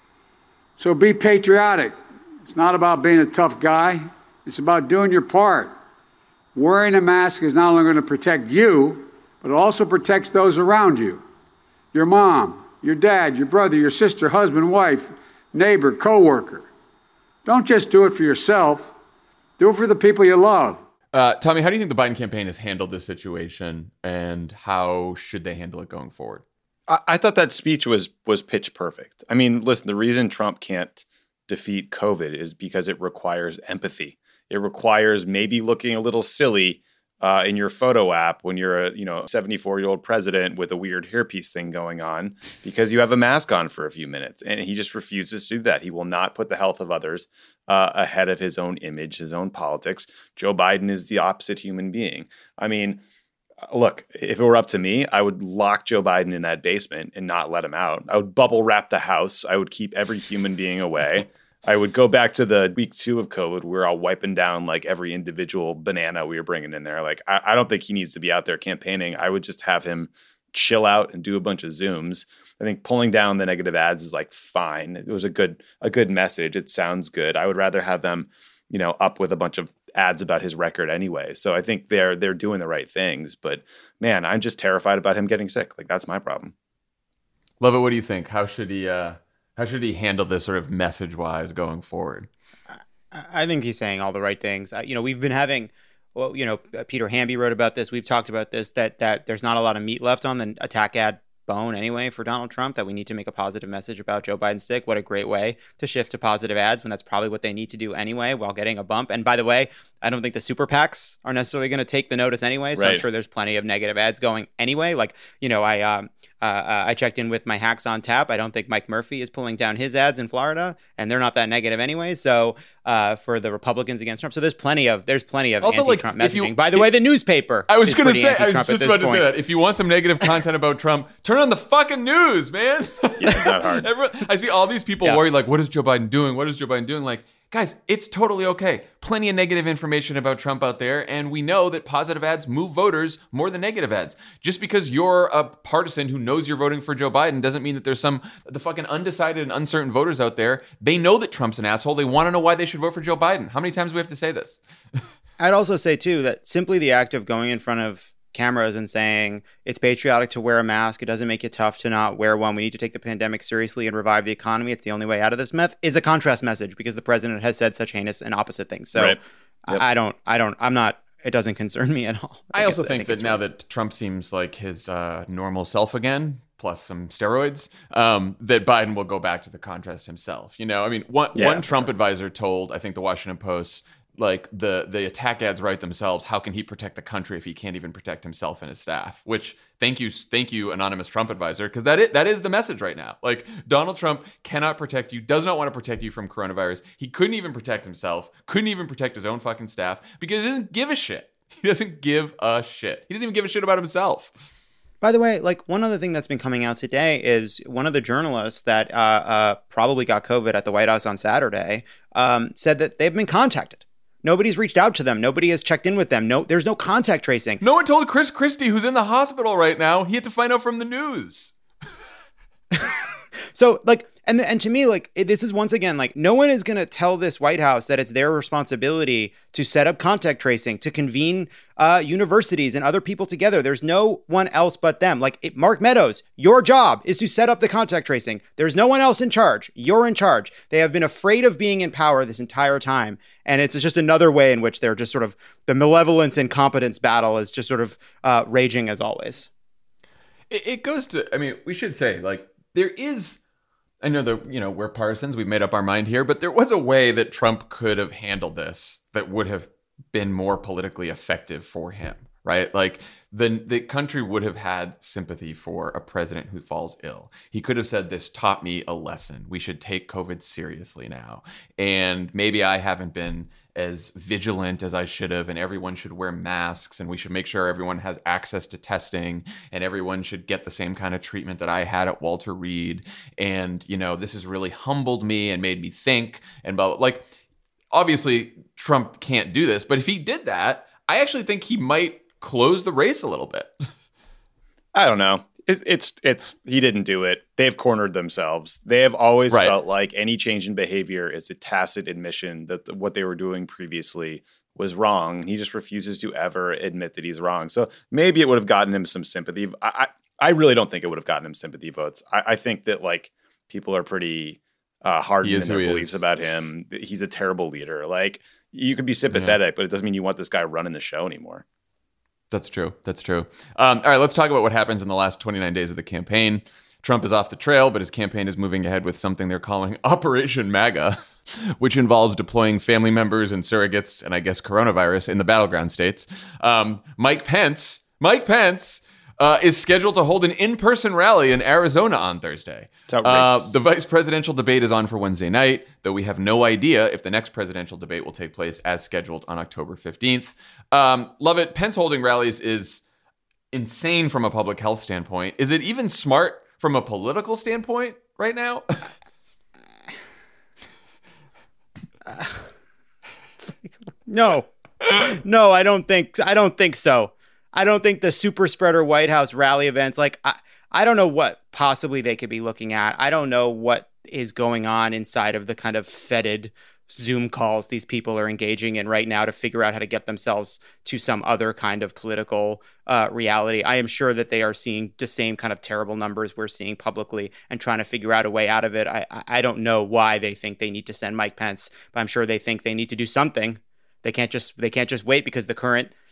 So be patriotic. It's not about being a tough guy. It's about doing your part. Wearing a mask is not only going to protect you, but it also protects those around you. Your mom, your dad, your brother, your sister, husband, wife, neighbor, coworker. Don't just do it for yourself. Do it for the people you love. Uh, Tommy, how do you think the Biden campaign has handled this situation, and how should they handle it going forward? I, I thought that speech was was pitch perfect. I mean, listen, the reason Trump can't defeat COVID is because it requires empathy. It requires maybe looking a little silly uh, in your photo app when you're a you know seventy-four-year-old president with a weird hairpiece thing going on because you have a mask on for a few minutes. And he just refuses to do that. He will not put the health of others uh, ahead of his own image, his own politics. Joe Biden is the opposite human being. I mean, look, if it were up to me, I would lock Joe Biden in that basement and not let him out. I would bubble wrap the house. I would keep every human being away. I would go back to the week two of COVID. We were all wiping down like every individual banana we were bringing in there. Like, I, I don't think he needs to be out there campaigning. I would just have him chill out and do a bunch of Zooms. I think pulling down the negative ads is like fine. It was a good a good message. It sounds good. I would rather have them, you know, up with a bunch of ads about his record anyway. So I think they're they're doing the right things. But man, I'm just terrified about him getting sick. Like, that's my problem. Love it. What do you think? How should he uh, how should he handle this sort of message wise going forward? I think he's saying all the right things. Uh, you know, we've been having, well, you know, Peter Hamby wrote about this. We've talked about this, that that there's not a lot of meat left on the attack ad bone anyway for Donald Trump, that we need to make a positive message about Joe Biden's stick. What a great way to shift to positive ads when that's probably what they need to do anyway while getting a bump. And by the way, I don't think the super PACs are necessarily going to take the notice anyway. So right. I'm sure there's plenty of negative ads going anyway. Like, you know, I um, uh, I checked in with my Hacks on Tap. I don't think Mike Murphy is pulling down his ads in Florida, and they're not that negative anyway. So uh, for the Republicans against Trump, so there's plenty of there's plenty of also, anti-Trump like, messaging. You, by the way, the newspaper. I was going to say, I was just about point. to say that. If you want some negative content about Trump, turn on the fucking news, man. It's not hard. Everyone, I see all these people yeah. worried, like, what is Joe Biden doing? What is Joe Biden doing? Like, guys, it's totally okay. Plenty of negative information about Trump out there, and we know that positive ads move voters more than negative ads. Just because you're a partisan who knows you're voting for Joe Biden doesn't mean that there's some the fucking undecided and uncertain voters out there. They know that Trump's an asshole. They want to know why they should vote for Joe Biden. How many times do we have to say this? I'd also say, too, that simply the act of going in front of cameras and saying it's patriotic to wear a mask, it doesn't make it tough to not wear one, we need to take the pandemic seriously and revive the economy, it's the only way out of this mess, is a contrast message because the president has said such heinous and opposite things. So right. yep. I don't, I don't, I'm not, it doesn't concern me at all. I, I also think, I think that now right. that Trump seems like his uh, normal self again, plus some steroids, um, that Biden will go back to the contrast himself. You know, I mean, one, yeah, one Trump sure. advisor told, I think, the Washington Post, like the the attack ads write themselves. How can he protect the country if he can't even protect himself and his staff? Which thank you, thank you, anonymous Trump advisor, because that is, that is the message right now. Like Donald Trump cannot protect you, does not want to protect you from coronavirus. He couldn't even protect himself, couldn't even protect his own fucking staff because he doesn't give a shit. He doesn't give a shit. He doesn't even give a shit about himself. By the way, like one other thing that's been coming out today is one of the journalists that uh, uh, probably got COVID at the White House on Saturday um, said that they've been contacted. Nobody's reached out to them. Nobody has checked in with them. No, there's no contact tracing. No one told Chris Christie, who's in the hospital right now. He had to find out from the news. So, like, and and to me, like, it, this is once again, like, no one is going to tell this White House that it's their responsibility to set up contact tracing, to convene uh, universities and other people together. There's no one else but them. Like, it, Mark Meadows, your job is to set up the contact tracing. There's no one else in charge. You're in charge. They have been afraid of being in power this entire time. And it's just another way in which they're just sort of, the malevolence and competence battle is just sort of uh, raging as always. It, it goes to, I mean, we should say, like, there is, I know that, you know, we're partisans, we've made up our mind here, but there was a way that Trump could have handled this that would have been more politically effective for him, right? Like the the country would have had sympathy for a president who falls ill. He could have said, this taught me a lesson. We should take COVID seriously now. And maybe I haven't been as vigilant as I should have, and everyone should wear masks, and we should make sure everyone has access to testing, and everyone should get the same kind of treatment that I had at Walter Reed. And, you know, this has really humbled me and made me think, and blah, blah. Like, obviously Trump can't do this, but if he did that, I actually think he might close the race a little bit. I don't know. It, it's it's he didn't do it. They've cornered themselves. They have always right. felt like any change in behavior is a tacit admission that the, what they were doing previously was wrong. He just refuses to ever admit that he's wrong. So maybe it would have gotten him some sympathy. I I, I really don't think it would have gotten him sympathy votes. I, I think that like people are pretty uh, hardened in their beliefs about him. He's a terrible leader. Like you could be sympathetic, yeah. but it doesn't mean you want this guy running the show anymore. That's true. That's true. Um, all right, let's talk about what happens in the last twenty-nine days of the campaign. Trump is off the trail, but his campaign is moving ahead with something they're calling Operation MAGA, which involves deploying family members and surrogates, and I guess coronavirus, in the battleground states. Um, Mike Pence, Mike Pence uh, is scheduled to hold an in-person rally in Arizona on Thursday. It's outrageous. Uh, the vice presidential debate is on for Wednesday night, though we have no idea if the next presidential debate will take place as scheduled on October fifteenth. Um, love it. Pence holding rallies is insane from a public health standpoint. Is it even smart from a political standpoint right now? uh, it's like, no, no, I don't think. I don't think so. I don't think the super spreader White House rally events. Like, I, I don't know what possibly they could be looking at. I don't know what is going on inside of the kind of fetid Zoom calls these people are engaging in right now to figure out how to get themselves to some other kind of political uh, reality. I am sure that they are seeing the same kind of terrible numbers we're seeing publicly and trying to figure out a way out of it. I, I don't know why they think they need to send Mike Pence, but I'm sure they think they need to do something. They can't just they can't just wait because the current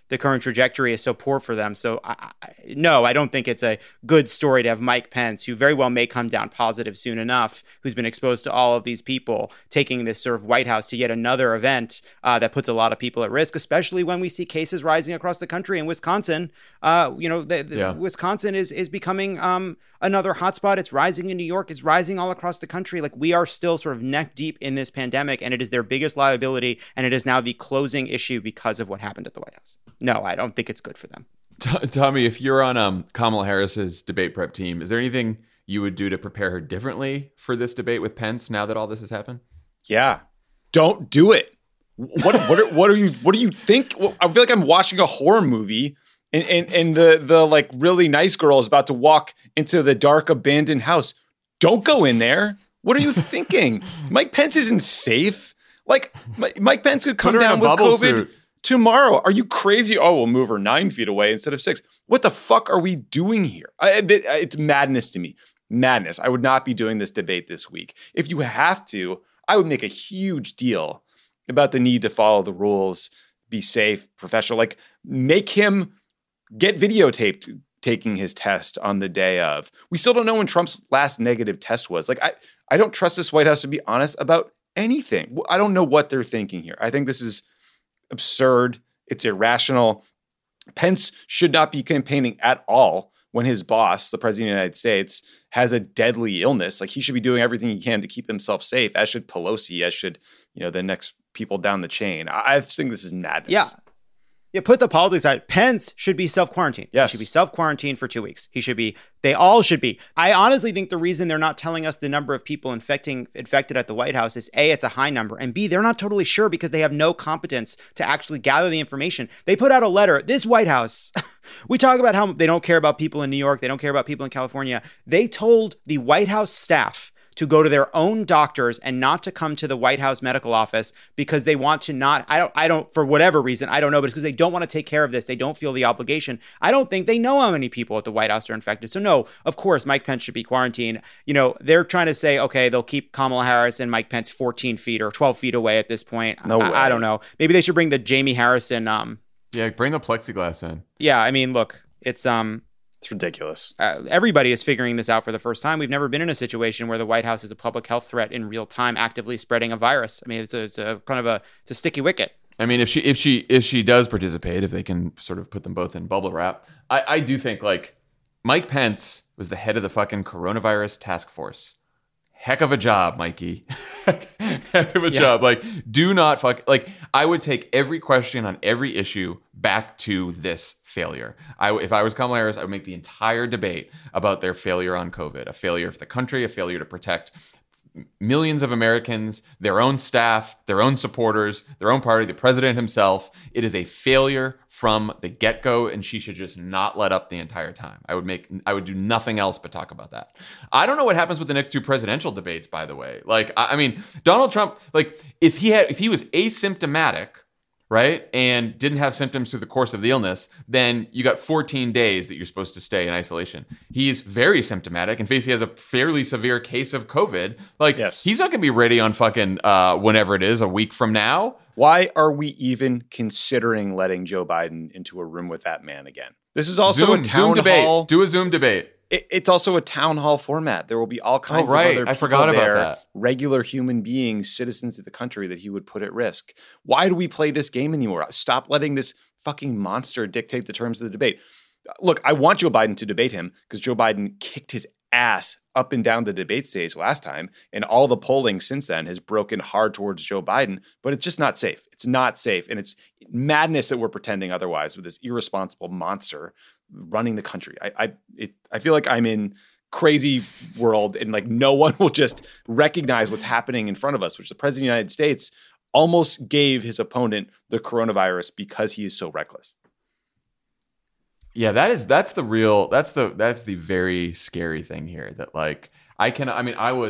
the current trajectory is so poor for them. So I, I, no, I don't think it's a good story to have Mike Pence, who very well may come down positive soon enough, who's been exposed to all of these people, taking this sort of White House to yet another event uh, that puts a lot of people at risk, especially when we see cases rising across the country. In Wisconsin, uh, you know, the, the, yeah. Wisconsin is is becoming um, another hotspot. It's rising in New York. It's rising all across the country. Like, we are still sort of neck deep in this pandemic, and it is their biggest liability, and it is now the closing issue because of what happened at the White House. No, I don't think it's good for them. Tommy, if you're on um, Kamala Harris's debate prep team, is there anything you would do to prepare her differently for this debate with Pence now that all this has happened? Yeah, don't do it. What what are, what are you what do you think? I feel like I'm watching a horror movie, and and and the the like really nice girl is about to walk into the dark abandoned house. Don't go in there. What are you thinking? Mike Pence isn't safe. Like, Mike Pence could come down with COVID suit tomorrow. Are you crazy? Oh, we'll move her nine feet away instead of six. What the fuck are we doing here? I, it's madness to me. Madness. I would not be doing this debate this week. If you have to, I would make a huge deal about the need to follow the rules, be safe, professional. Like, make him get videotaped taking his test on the day of. We still don't know when Trump's last negative test was. Like, I, I don't trust this White House to be honest about anything. I don't know what they're thinking here. I think this is absurd. It's irrational. Pence should not be campaigning at all when his boss, the president of the United States, has a deadly illness. Like, he should be doing everything he can to keep himself safe, as should Pelosi, as should, you know, the next people down the chain. I, I think this is madness. Yeah. Yeah, put the politics aside. Pence should be self-quarantined. Yes. He should be self-quarantined for two weeks. He should be, they all should be. I honestly think the reason they're not telling us the number of people infecting infected at the White House is A, it's a high number, and B, they're not totally sure because they have no competence to actually gather the information. They put out a letter. This White House, we talk about how they don't care about people in New York. They don't care about people in California. They told the White House staff to go to their own doctors and not to come to the White House medical office because they want to not, I don't, I don't, for whatever reason, I don't know, but it's because they don't want to take care of this. They don't feel the obligation. I don't think they know how many people at the White House are infected. So no, of course, Mike Pence should be quarantined. You know, they're trying to say, okay, they'll keep Kamala Harris and Mike Pence fourteen feet or twelve feet away at this point. No I, way. I don't know. Maybe they should bring the Jamie Harrison. Um, yeah, bring the plexiglass in. Yeah, I mean, look, it's, um, It's ridiculous. Uh, everybody is figuring this out for the first time. We've never been in a situation where the White House is a public health threat in real time, actively spreading a virus. I mean, it's a, it's a kind of a it's a sticky wicket. I mean, if she if she if she does participate, if they can sort of put them both in bubble wrap, I, I do think, like, Mike Pence was the head of the fucking coronavirus task force. Heck of a job, Mikey. Heck of a yeah. job. Like, do not fuck. Like, I would take every question on every issue back to this failure. I, if I was Kamala Harris, I would make the entire debate about their failure on COVID, a failure for the country, a failure to protect millions of Americans, their own staff, their own supporters, their own party, the president himself. It is a failure from the get-go, and she should just not let up the entire time. I would make, I would do nothing else but talk about that. I don't know what happens with the next two presidential debates, by the way. Like, I, I mean, Donald Trump, like, if he had, if he was asymptomatic, right, and didn't have symptoms through the course of the illness, then you got fourteen days that you're supposed to stay in isolation. He's very symptomatic. In fact, he has a fairly severe case of COVID. Like, yes. He's not going to be ready on fucking uh, whenever it is, a week from now. Why are we even considering letting Joe Biden into a room with that man again? This is also Zoom, a town Zoom debate. hall. Do a Zoom debate. It, it's also a town hall format. There will be all kinds oh, right. of other people I forgot about there, that. regular human beings, citizens of the country that he would put at risk. Why do we play this game anymore? Stop letting this fucking monster dictate the terms of the debate. Look, I want Joe Biden to debate him because Joe Biden kicked his ass up and down the debate stage last time, and all the polling since then has broken hard towards Joe Biden, but it's just not safe. It's not safe, and it's madness that we're pretending otherwise with this irresponsible monster running the country. I I, it, I feel like I'm in crazy world, and like no one will just recognize what's happening in front of us, which the president of the United States almost gave his opponent the coronavirus because he is so reckless. Yeah, that is that's the real that's the that's the very scary thing here. That, like, I can I mean I was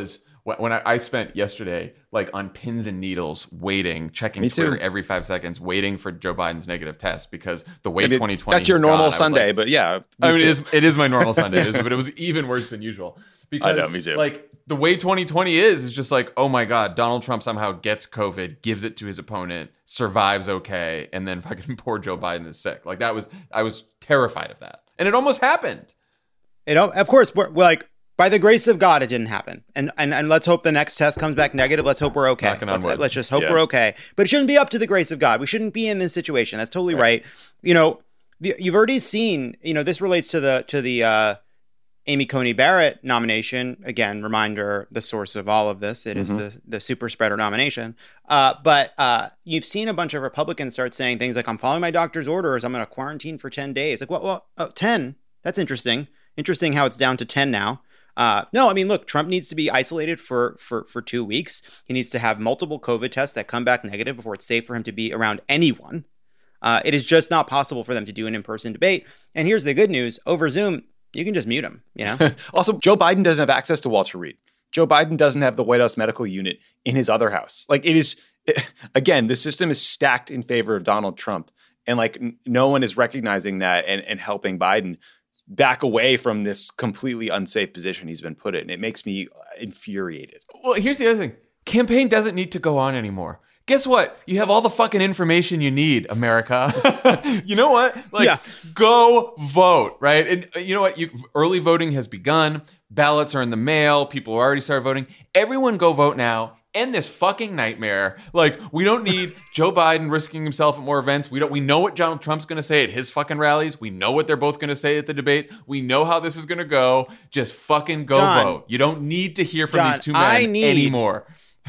when I, I spent yesterday like on pins and needles waiting, checking Me Twitter too. every five seconds, waiting for Joe Biden's negative test because the way I mean, twenty twenty that's your has normal gone, I was Sunday, like- but yeah. I mean, it too. is it is my normal Sunday, it is- but it was even worse than usual because I know, me too. like the way twenty twenty is is just like, oh my God, Donald Trump somehow gets COVID, gives it to his opponent, survives okay, and then fucking poor Joe Biden is sick. Like that was I was terrified of that, and it almost happened. You know, of course, we're, we're like, by the grace of God, it didn't happen. And and and let's hope the next test comes back negative. Let's hope we're okay. Knocking on Let's, wood. let's just hope Yeah. we're okay. But it shouldn't be up to the grace of God. We shouldn't be in this situation. That's totally right. You know, the, you've already seen, you know, this relates to the to the uh, Amy Coney Barrett nomination. Again, reminder, the source of all of this. It Mm-hmm. is the, the super spreader nomination. Uh, but uh, you've seen a bunch of Republicans start saying things like, I'm following my doctor's orders. I'm going to quarantine for ten days. Like, well, well oh, ten? That's interesting. Interesting how it's down to ten now. Uh, no, I mean, look, Trump needs to be isolated for, for, for two weeks. He needs to have multiple COVID tests that come back negative before it's safe for him to be around anyone. Uh, it is just not possible for them to do an in-person debate. And here's the good news. Over Zoom, you can just mute him, you know? Also, Joe Biden doesn't have access to Walter Reed. Joe Biden doesn't have the White House medical unit in his other house. Like it is, again, the system is stacked in favor of Donald Trump. And like n- no one is recognizing that and, and helping Biden back away from this completely unsafe position he's been put in. It makes me infuriated. Well, here's the other thing. Campaign doesn't need to go on anymore. Guess what? You have all the fucking information you need, America. You know what? Like, Yeah. go vote, right? And uh, you know what? You, early voting has begun. Ballots are in the mail. People have already started voting. Everyone go vote now. End this fucking nightmare. Like, we don't need Joe Biden risking himself at more events. We don't. We know what Donald Trump's going to say at his fucking rallies. We know what they're both going to say at the debate. We know how this is going to go. Just fucking go John, vote. You don't need to hear from John, these two men I need- anymore.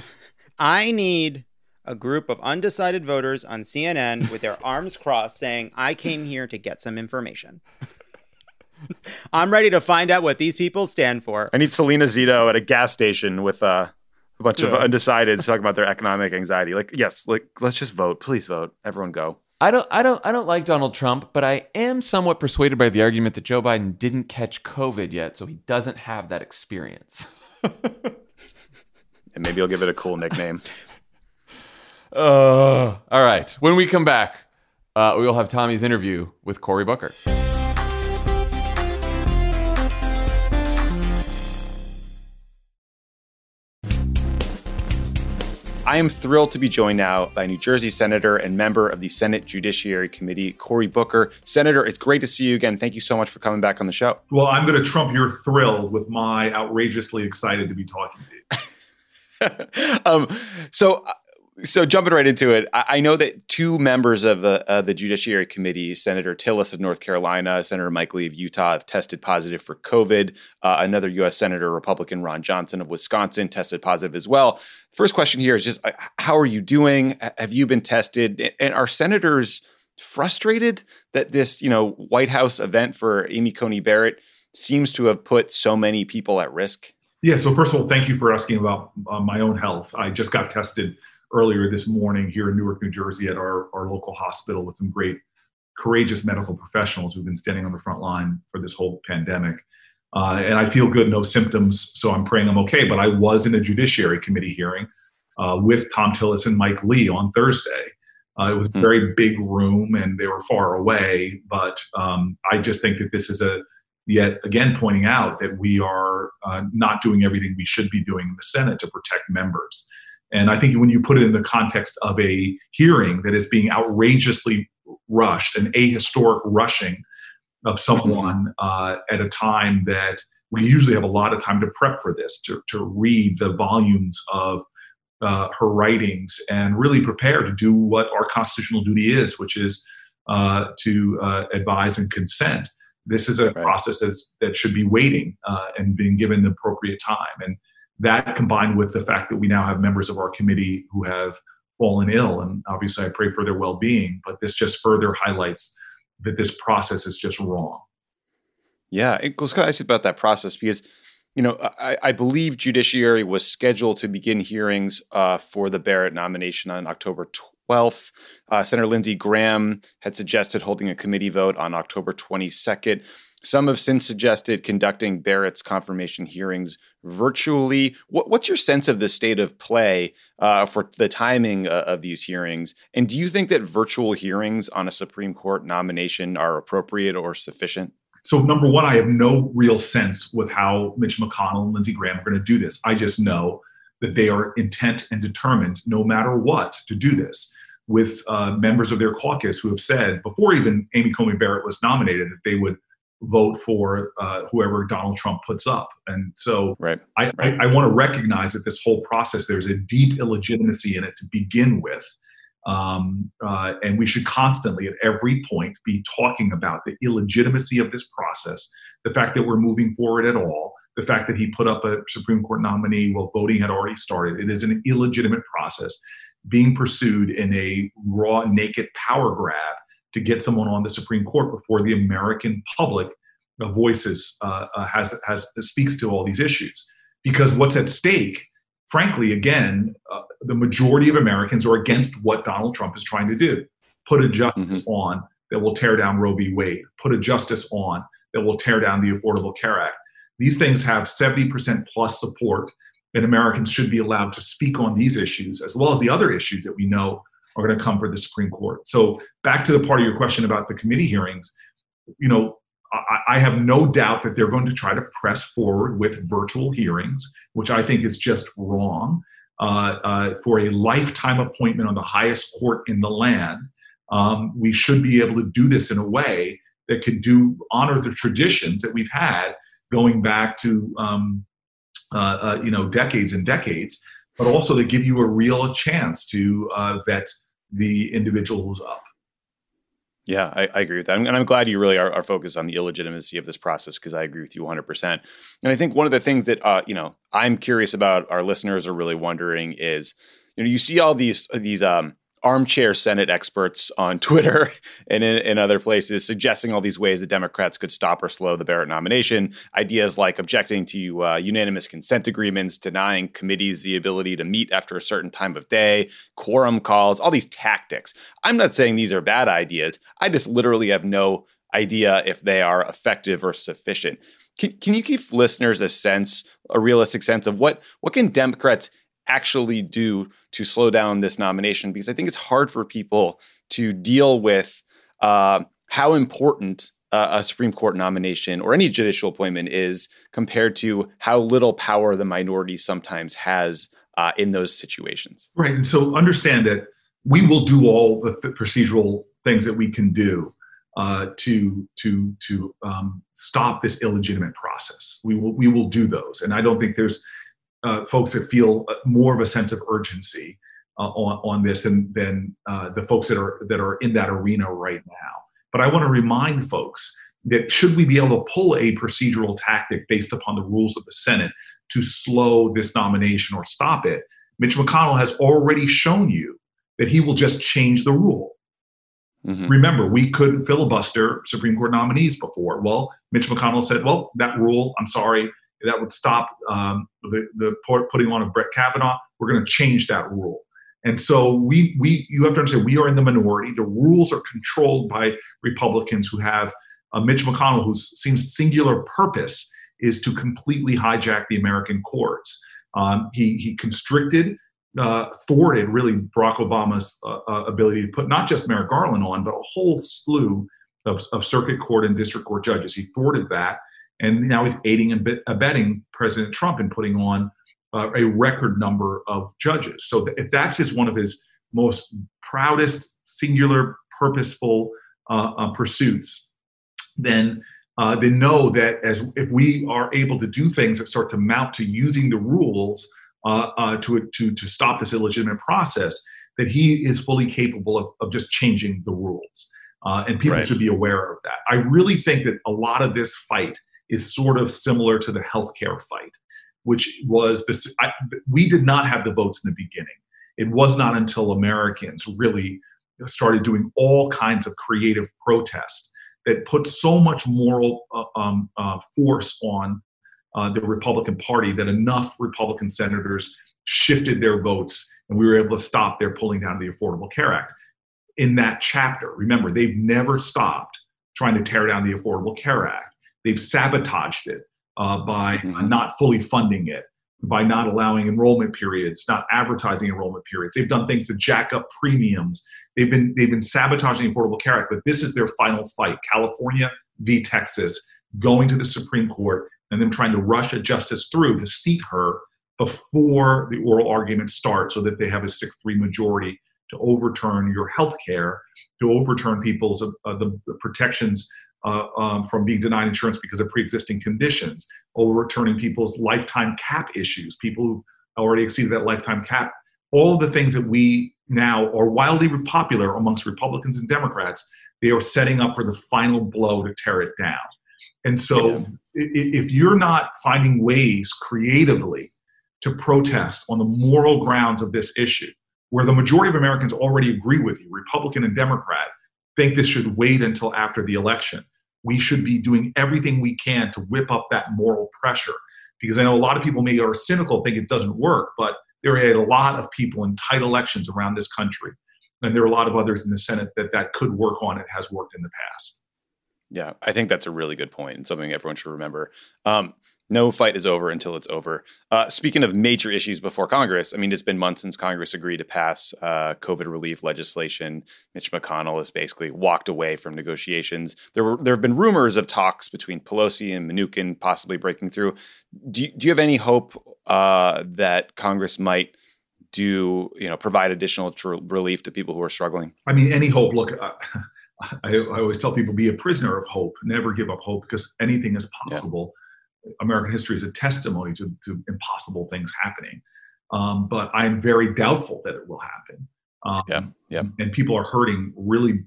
I need a group of undecided voters on C N N with their arms crossed saying, I came here to get some information. I'm ready to find out what these people stand for. I need Selena Zito at a gas station with uh, a bunch of undecideds talking about their economic anxiety. Like, yes, like let's just vote. Please vote. Everyone go. I don't I don't I don't like Donald Trump, but I am somewhat persuaded by the argument that Joe Biden didn't catch COVID yet, so he doesn't have that experience. And maybe I'll give it a cool nickname. Uh, all right. When we come back, uh, we will have Tommy's interview with Cory Booker. I am thrilled to be joined now by New Jersey Senator and member of the Senate Judiciary Committee, Cory Booker. Senator, it's great to see you again. Thank you so much for coming back on the show. Well, I'm going to trump your thrill with my outrageously excited to be talking to you. um, so, so jumping right into it, I, I know that two members of the uh, the Judiciary Committee, Senator Tillis of North Carolina, Senator Mike Lee of Utah, have tested positive for COVID. Uh, another U S Senator, Republican Ron Johnson of Wisconsin, tested positive as well. First question here is just, uh, how are you doing? Have you been tested? And are senators frustrated that this, you know, White House event for Amy Coney Barrett seems to have put so many people at risk? Yeah. So first of all, thank you for asking about uh, my own health. I just got tested earlier this morning here in Newark, New Jersey at our, our local hospital with some great, courageous medical professionals who've been standing on the front line for this whole pandemic. Uh, and I feel good, no symptoms, so I'm praying I'm okay. But I was in a Judiciary Committee hearing uh, with Thom Tillis and Mike Lee on Thursday. Uh, it was a very big room and they were far away, but um, I just think that this is a, yet again pointing out that we are uh, not doing everything we should be doing in the Senate to protect members. And I think when you put it in the context of a hearing that is being outrageously rushed, an ahistoric rushing of someone uh, at a time that we usually have a lot of time to prep for this, to, to read the volumes of uh, her writings and really prepare to do what our constitutional duty is, which is uh, to uh, advise and consent. This is a Right. process that's, that should be waiting uh, and being given the appropriate time. And that combined with the fact that we now have members of our committee who have fallen ill, and obviously I pray for their well-being, but this just further highlights that this process is just wrong. Yeah, it was kind of ask you about that process because, you know, I, I believe Judiciary was scheduled to begin hearings uh, for the Barrett nomination on October twelfth. Uh, Senator Lindsey Graham had suggested holding a committee vote on October twenty-second. Some have since suggested conducting Barrett's confirmation hearings virtually. What, what's your sense of the state of play uh, for the timing uh, of these hearings? And do you think that virtual hearings on a Supreme Court nomination are appropriate or sufficient? So number one, I have no real sense with how Mitch McConnell and Lindsey Graham are going to do this. I just know that they are intent and determined, no matter what, to do this, with uh, members of their caucus who have said, before even Amy Coney Barrett was nominated, that they would vote for uh, whoever Donald Trump puts up. And so right. I, I, I want to recognize that this whole process, there's a deep illegitimacy in it to begin with. Um, uh, and we should constantly, at every point, be talking about the illegitimacy of this process, the fact that we're moving forward at all, the fact that he put up a Supreme Court nominee while voting had already started. It is an illegitimate process being pursued in a raw, naked power grab to get someone on the Supreme Court before the American public uh, voices uh, uh, has, has speaks to all these issues. Because what's at stake, frankly, again, uh, the majority of Americans are against what Donald Trump is trying to do. Put a justice mm-hmm. on that will tear down Roe v. Wade. Put a justice on that will tear down the Affordable Care Act. These things have seventy percent plus support, and Americans should be allowed to speak on these issues, as well as the other issues that we know are going to come for the Supreme Court. So back to the part of your question about the committee hearings, you know, I, I have no doubt that they're going to try to press forward with virtual hearings, which I think is just wrong. Uh, uh, for a lifetime appointment on the highest court in the land, um, we should be able to do this in a way that could do honor the traditions that we've had going back to um, uh, uh, you know decades and decades, but also to give you a real chance to uh, vet the individual who's up. Yeah, I, I agree with that. And I'm glad you really are, are focused on the illegitimacy of this process, because I agree with you one hundred percent. And I think one of the things that, uh, you know, I'm curious about, our listeners are really wondering is, you know, you see all these, these um, armchair Senate experts on Twitter and in, in other places suggesting all these ways that Democrats could stop or slow the Barrett nomination. Ideas like objecting to uh, unanimous consent agreements, denying committees the ability to meet after a certain time of day, quorum calls, all these tactics. I'm not saying these are bad ideas. I just literally have no idea if they are effective or sufficient. Can, can you give listeners a sense, a realistic sense of what, what can Democrats actually do to slow down this nomination? Because I think it's hard for people to deal with uh, how important uh, a Supreme Court nomination or any judicial appointment is compared to how little power the minority sometimes has uh, in those situations. Right. And so understand that we will do all the th- procedural things that we can do uh, to to to um, stop this illegitimate process. We will we will do those, and I don't think there's Uh, folks that feel more of a sense of urgency uh, on, on this than, than uh, the folks that are that are in that arena right now. But I want to remind folks that should we be able to pull a procedural tactic based upon the rules of the Senate to slow this nomination or stop it, Mitch McConnell has already shown you that he will just change the rule. Mm-hmm. Remember, we couldn't filibuster Supreme Court nominees before. Well, Mitch McConnell said, well, that rule, I'm sorry, that would stop um, the, the putting on of Brett Kavanaugh. We're going to change that rule. And so we, we, you have to understand, we are in the minority. The rules are controlled by Republicans who have uh, Mitch McConnell, whose seems singular purpose is to completely hijack the American courts. Um, he, he constricted, uh, thwarted really Barack Obama's uh, uh, ability to put not just Merrick Garland on, but a whole slew of, of circuit court and district court judges. He thwarted that. And now he's aiding and abetting President Trump in putting on uh, a record number of judges. So th- if that's his one of his most proudest, singular, purposeful uh, uh, pursuits, then uh, then know that as if we are able to do things that start to mount to using the rules uh, uh, to to to stop this illegitimate process, that he is fully capable of, of just changing the rules. Uh, and people right. should be aware of that. I really think that a lot of this fight is sort of similar to the healthcare fight, which was this. I, we did not have the votes in the beginning. It was not until Americans really started doing all kinds of creative protests that put so much moral uh, um, uh, force on uh, the Republican Party that enough Republican senators shifted their votes and we were able to stop their pulling down the Affordable Care Act. In that chapter, remember, they've never stopped trying to tear down the Affordable Care Act. They've sabotaged it uh, by mm-hmm. not fully funding it, by not allowing enrollment periods, not advertising enrollment periods. They've done things to jack up premiums. They've been they've been sabotaging the Affordable Care Act, but this is their final fight. California v. Texas, going to the Supreme Court and them trying to rush a justice through to seat her before the oral argument starts so that they have a six three majority to overturn your health care, to overturn people's uh, the, the protections uh, um, from being denied insurance because of pre-existing conditions, overturning people's lifetime cap issues, people who've already exceeded that lifetime cap. All of the things that we now are wildly popular amongst Republicans and Democrats, they are setting up for the final blow to tear it down. And so yeah. if you're not finding ways creatively to protest on the moral grounds of this issue, where the majority of Americans already agree with you, Republican and Democrat, think this should wait until after the election. We should be doing everything we can to whip up that moral pressure. Because I know a lot of people maybe are cynical, think it doesn't work, but there are a lot of people in tight elections around this country. And there are a lot of others in the Senate that that could work on. It has worked in the past. Yeah, I think that's a really good point and something everyone should remember. Um, no fight is over until it's over. Uh, speaking of major issues before Congress, I mean, it's been months since Congress agreed to pass uh, COVID relief legislation. Mitch McConnell has basically walked away from negotiations. There were there have been rumors of talks between Pelosi and Mnuchin possibly breaking through. Do you, do you have any hope uh, that Congress might do, you know, provide additional tr- relief to people who are struggling? I mean, any hope. Look, uh, I, I always tell people, be a prisoner of hope. Never give up hope, because anything is possible. Yeah. American history is a testimony to, to impossible things happening. Um, but I'm very doubtful that it will happen. Um, yeah, yeah. And people are hurting really,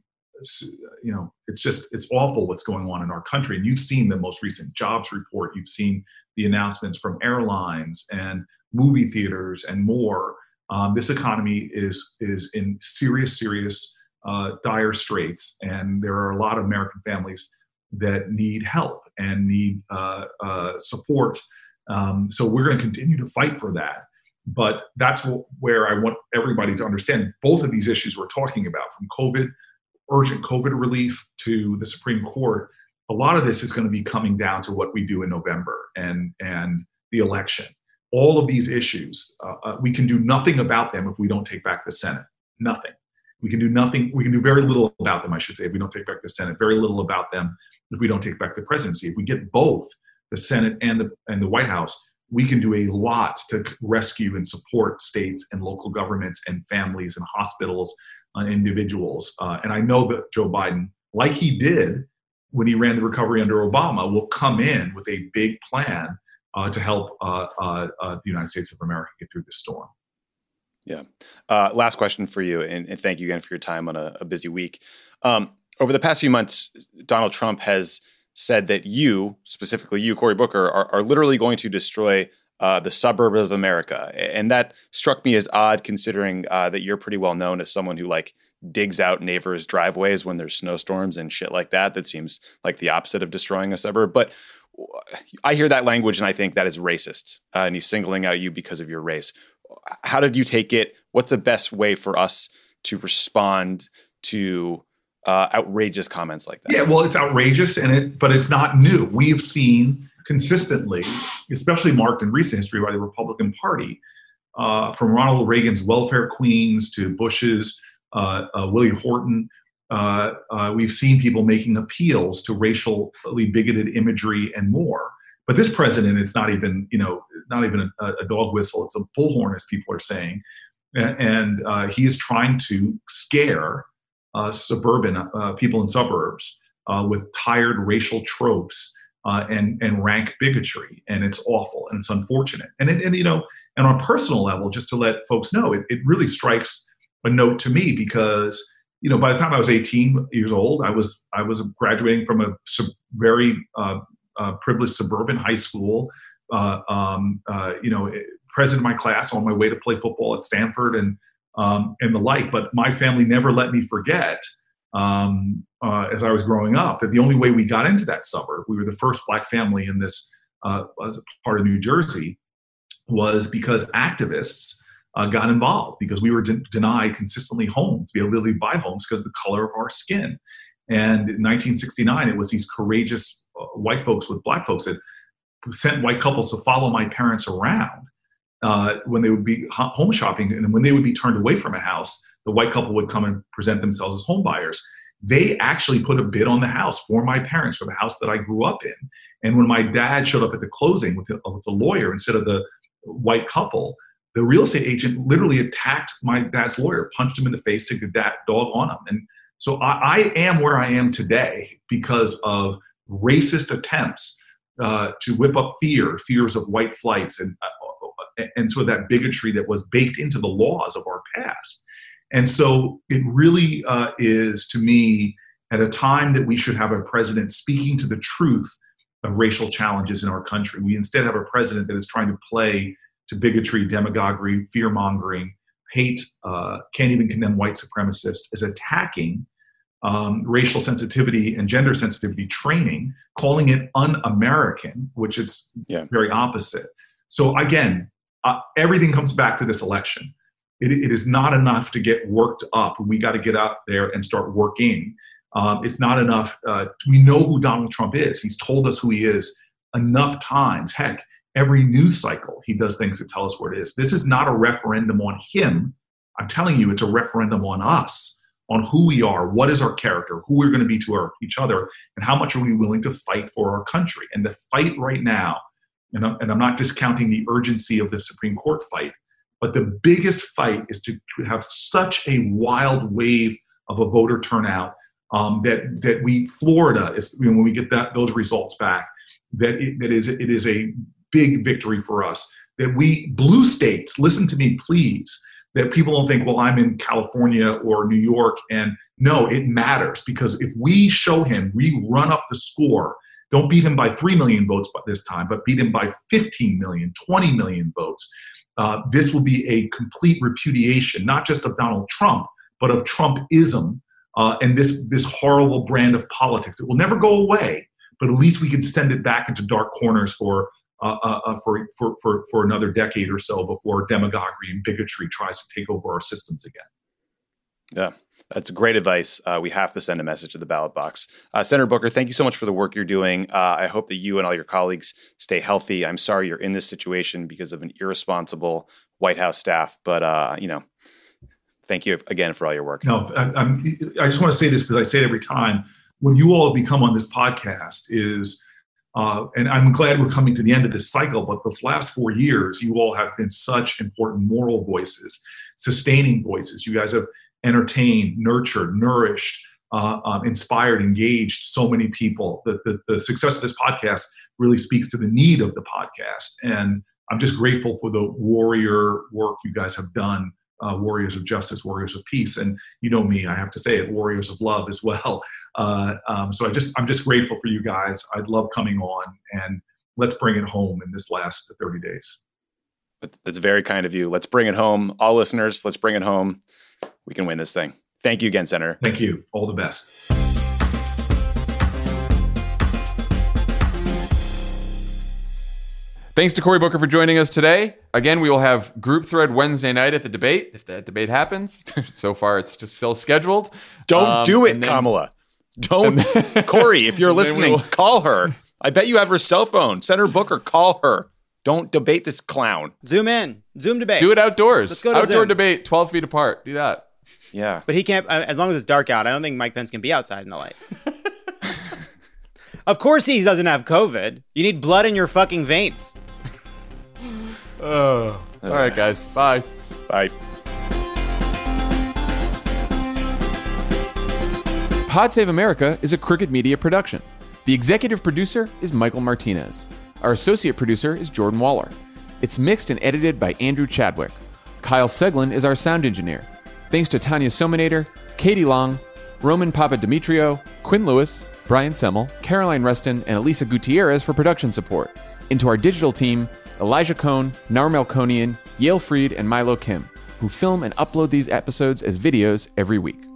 you know, it's just, it's awful what's going on in our country. And you've seen the most recent jobs report. You've seen the announcements from airlines and movie theaters and more. Um, this economy is is in serious, serious, uh, dire straits. And there are a lot of American families that need help and need uh, uh, support. Um, so we're going to continue to fight for that. But that's wh- where I want everybody to understand both of these issues we're talking about, from COVID, urgent COVID relief, to the Supreme Court. A lot of this is going to be coming down to what we do in November and, and the election. All of these issues, uh, uh, we can do nothing about them if we don't take back the Senate. Nothing. We can do nothing. We can do very little about them, I should say, if we don't take back the Senate. Very little about them if we don't take back the presidency. If we get both the Senate and the and the White House, we can do a lot to rescue and support states and local governments and families and hospitals and individuals. Uh, and I know that Joe Biden, like he did when he ran the recovery under Obama, will come in with a big plan uh, to help uh, uh, uh, the United States of America get through this storm. Yeah. Uh, last question for you, and, and thank you again for your time on a, a busy week. Um, over the past few months, Donald Trump has said that you, specifically you, Cory Booker, are, are literally going to destroy uh, the suburbs of America. And that struck me as odd, considering uh, that you're pretty well known as someone who like digs out neighbors' driveways when there's snowstorms and shit like that. That seems like the opposite of destroying a suburb. But I hear that language and I think that is racist. Uh, and he's singling out you because of your race. How did you take it? What's the best way for us to respond to uh, outrageous comments like that? Yeah, well, it's outrageous, and it, but it's not new. We've seen consistently, especially marked in recent history by the Republican Party, uh, from Ronald Reagan's welfare queens to Bush's uh, uh, Willie Horton. Uh, uh, we've seen people making appeals to racially bigoted imagery and more. But this president is not even, you know, not even a, a dog whistle. It's a bullhorn, as people are saying. And, and uh, he is trying to scare uh, suburban uh, people in suburbs uh, with tired racial tropes uh, and, and rank bigotry. And it's awful and it's unfortunate. And, it, and you know, and on a personal level, just to let folks know, it, it really strikes a note to me because, you know, by the time I was eighteen years old, I was I was graduating from a sub- very uh, Uh, privileged suburban high school, uh, um, uh, you know, president of my class on my way to play football at Stanford and um, and the like. But my family never let me forget, um, uh, as I was growing up, that the only way we got into that suburb, we were the first black family in this uh, as part of New Jersey, was because activists uh, got involved because we were de- denied consistently homes, the ability to buy homes because of the color of our skin. And in nineteen sixty-nine, it was these courageous uh, white folks with black folks that sent white couples to follow my parents around uh, when they would be home shopping. And when they would be turned away from a house, the white couple would come and present themselves as home buyers. They actually put a bid on the house for my parents, for the house that I grew up in. And when my dad showed up at the closing with the, with the lawyer instead of the white couple, the real estate agent literally attacked my dad's lawyer, punched him in the face, took the dad, dog on him. And so I, I am where I am today because of racist attempts uh, to whip up fear, fears of white flights, and uh, and so that bigotry that was baked into the laws of our past. And so it really uh, is, to me, at a time that we should have a president speaking to the truth of racial challenges in our country. We instead have a president that is trying to play to bigotry, demagoguery, fear-mongering, hate, uh, can't even condemn white supremacists, is attacking um, racial sensitivity and gender sensitivity training, calling it un-American, which it's yeah. very opposite. So again, uh, everything comes back to this election. It, it is not enough to get worked up. We got to get out there and start working. Um, it's not enough. Uh, we know who Donald Trump is. He's told us who he is enough times. Heck, every news cycle, he does things to tell us what it is. This is not a referendum on him. I'm telling you, it's a referendum on us, on who we are, what is our character, who we're going to be to our, each other, and how much are we willing to fight for our country. And the fight right now, and I'm, and I'm not discounting the urgency of the Supreme Court fight, but the biggest fight is to have such a wild wave of a voter turnout um, that that we, Florida, is, you know, when we get that those results back, that it, that is it is a big victory for us. That we, blue states, listen to me, please. That people don't think, well, I'm in California or New York, and no, it matters, because if we show him, we run up the score. Don't beat him by three million votes this time, but beat him by fifteen million, twenty million votes. Uh, this will be a complete repudiation, not just of Donald Trump, but of Trumpism uh, and this this horrible brand of politics. It will never go away, but at least we can send it back into dark corners for uh, uh, for, for for for another decade or so before demagoguery and bigotry tries to take over our systems again. Yeah, that's great advice. Uh, we have to send a message to the ballot box. Uh, Senator Booker, thank you so much for the work you're doing. Uh, I hope that you and all your colleagues stay healthy. I'm sorry you're in this situation because of an irresponsible White House staff, but uh, you know, thank you again for all your work. No, I, I'm, I just want to say this because I say it every time. When you all have become on this podcast is, uh, and I'm glad we're coming to the end of this cycle, but this last four years, you all have been such important moral voices, sustaining voices. You guys have entertained, nurtured, nourished, uh, um, inspired, engaged so many people. The, the, the success of this podcast really speaks to the need of the podcast. And I'm just grateful for the warrior work you guys have done, uh, warriors of justice, warriors of peace. And you know me, I have to say it, warriors of love as well. Uh, um, so I just, I'm just grateful for you guys. I'd love coming on, and let's bring it home in this last thirty days. That's very kind of you. Let's bring it home. All listeners, let's bring it home. We can win this thing. Thank you again, Senator. Thank you. All the best. Thanks to Cory Booker for joining us today. Again, we will have group thread Wednesday night at the debate, if that debate happens. So far, it's just still scheduled. Don't um, do it, then, Kamala. Don't. Then, Cory, if you're listening, will... call her. I bet you have her cell phone. Senator Booker, call her. Don't debate this clown. Zoom in. Zoom debate. Do it outdoors. Let's go to Outdoor Zoom. Debate, twelve feet apart. Do that. Yeah. But he can't, as long as it's dark out, I don't think Mike Pence can be outside in the light. Of course he doesn't have COVID. You need blood in your fucking veins. Oh. All right, guys. Bye. Bye. Pod Save America is a Crooked Media production. The executive producer is Michael Martinez. Our associate producer is Jordan Waller. It's mixed and edited by Andrew Chadwick. Kyle Seglin is our sound engineer. Thanks to Tanya Sominator, Katie Long, Roman Papadimitriou, Quinn Lewis, Brian Semmel, Caroline Reston, and Elisa Gutierrez for production support. And to our digital team, Elijah Cohn, Nar Melkonian, Yale Freed, and Milo Kim, who film and upload these episodes as videos every week.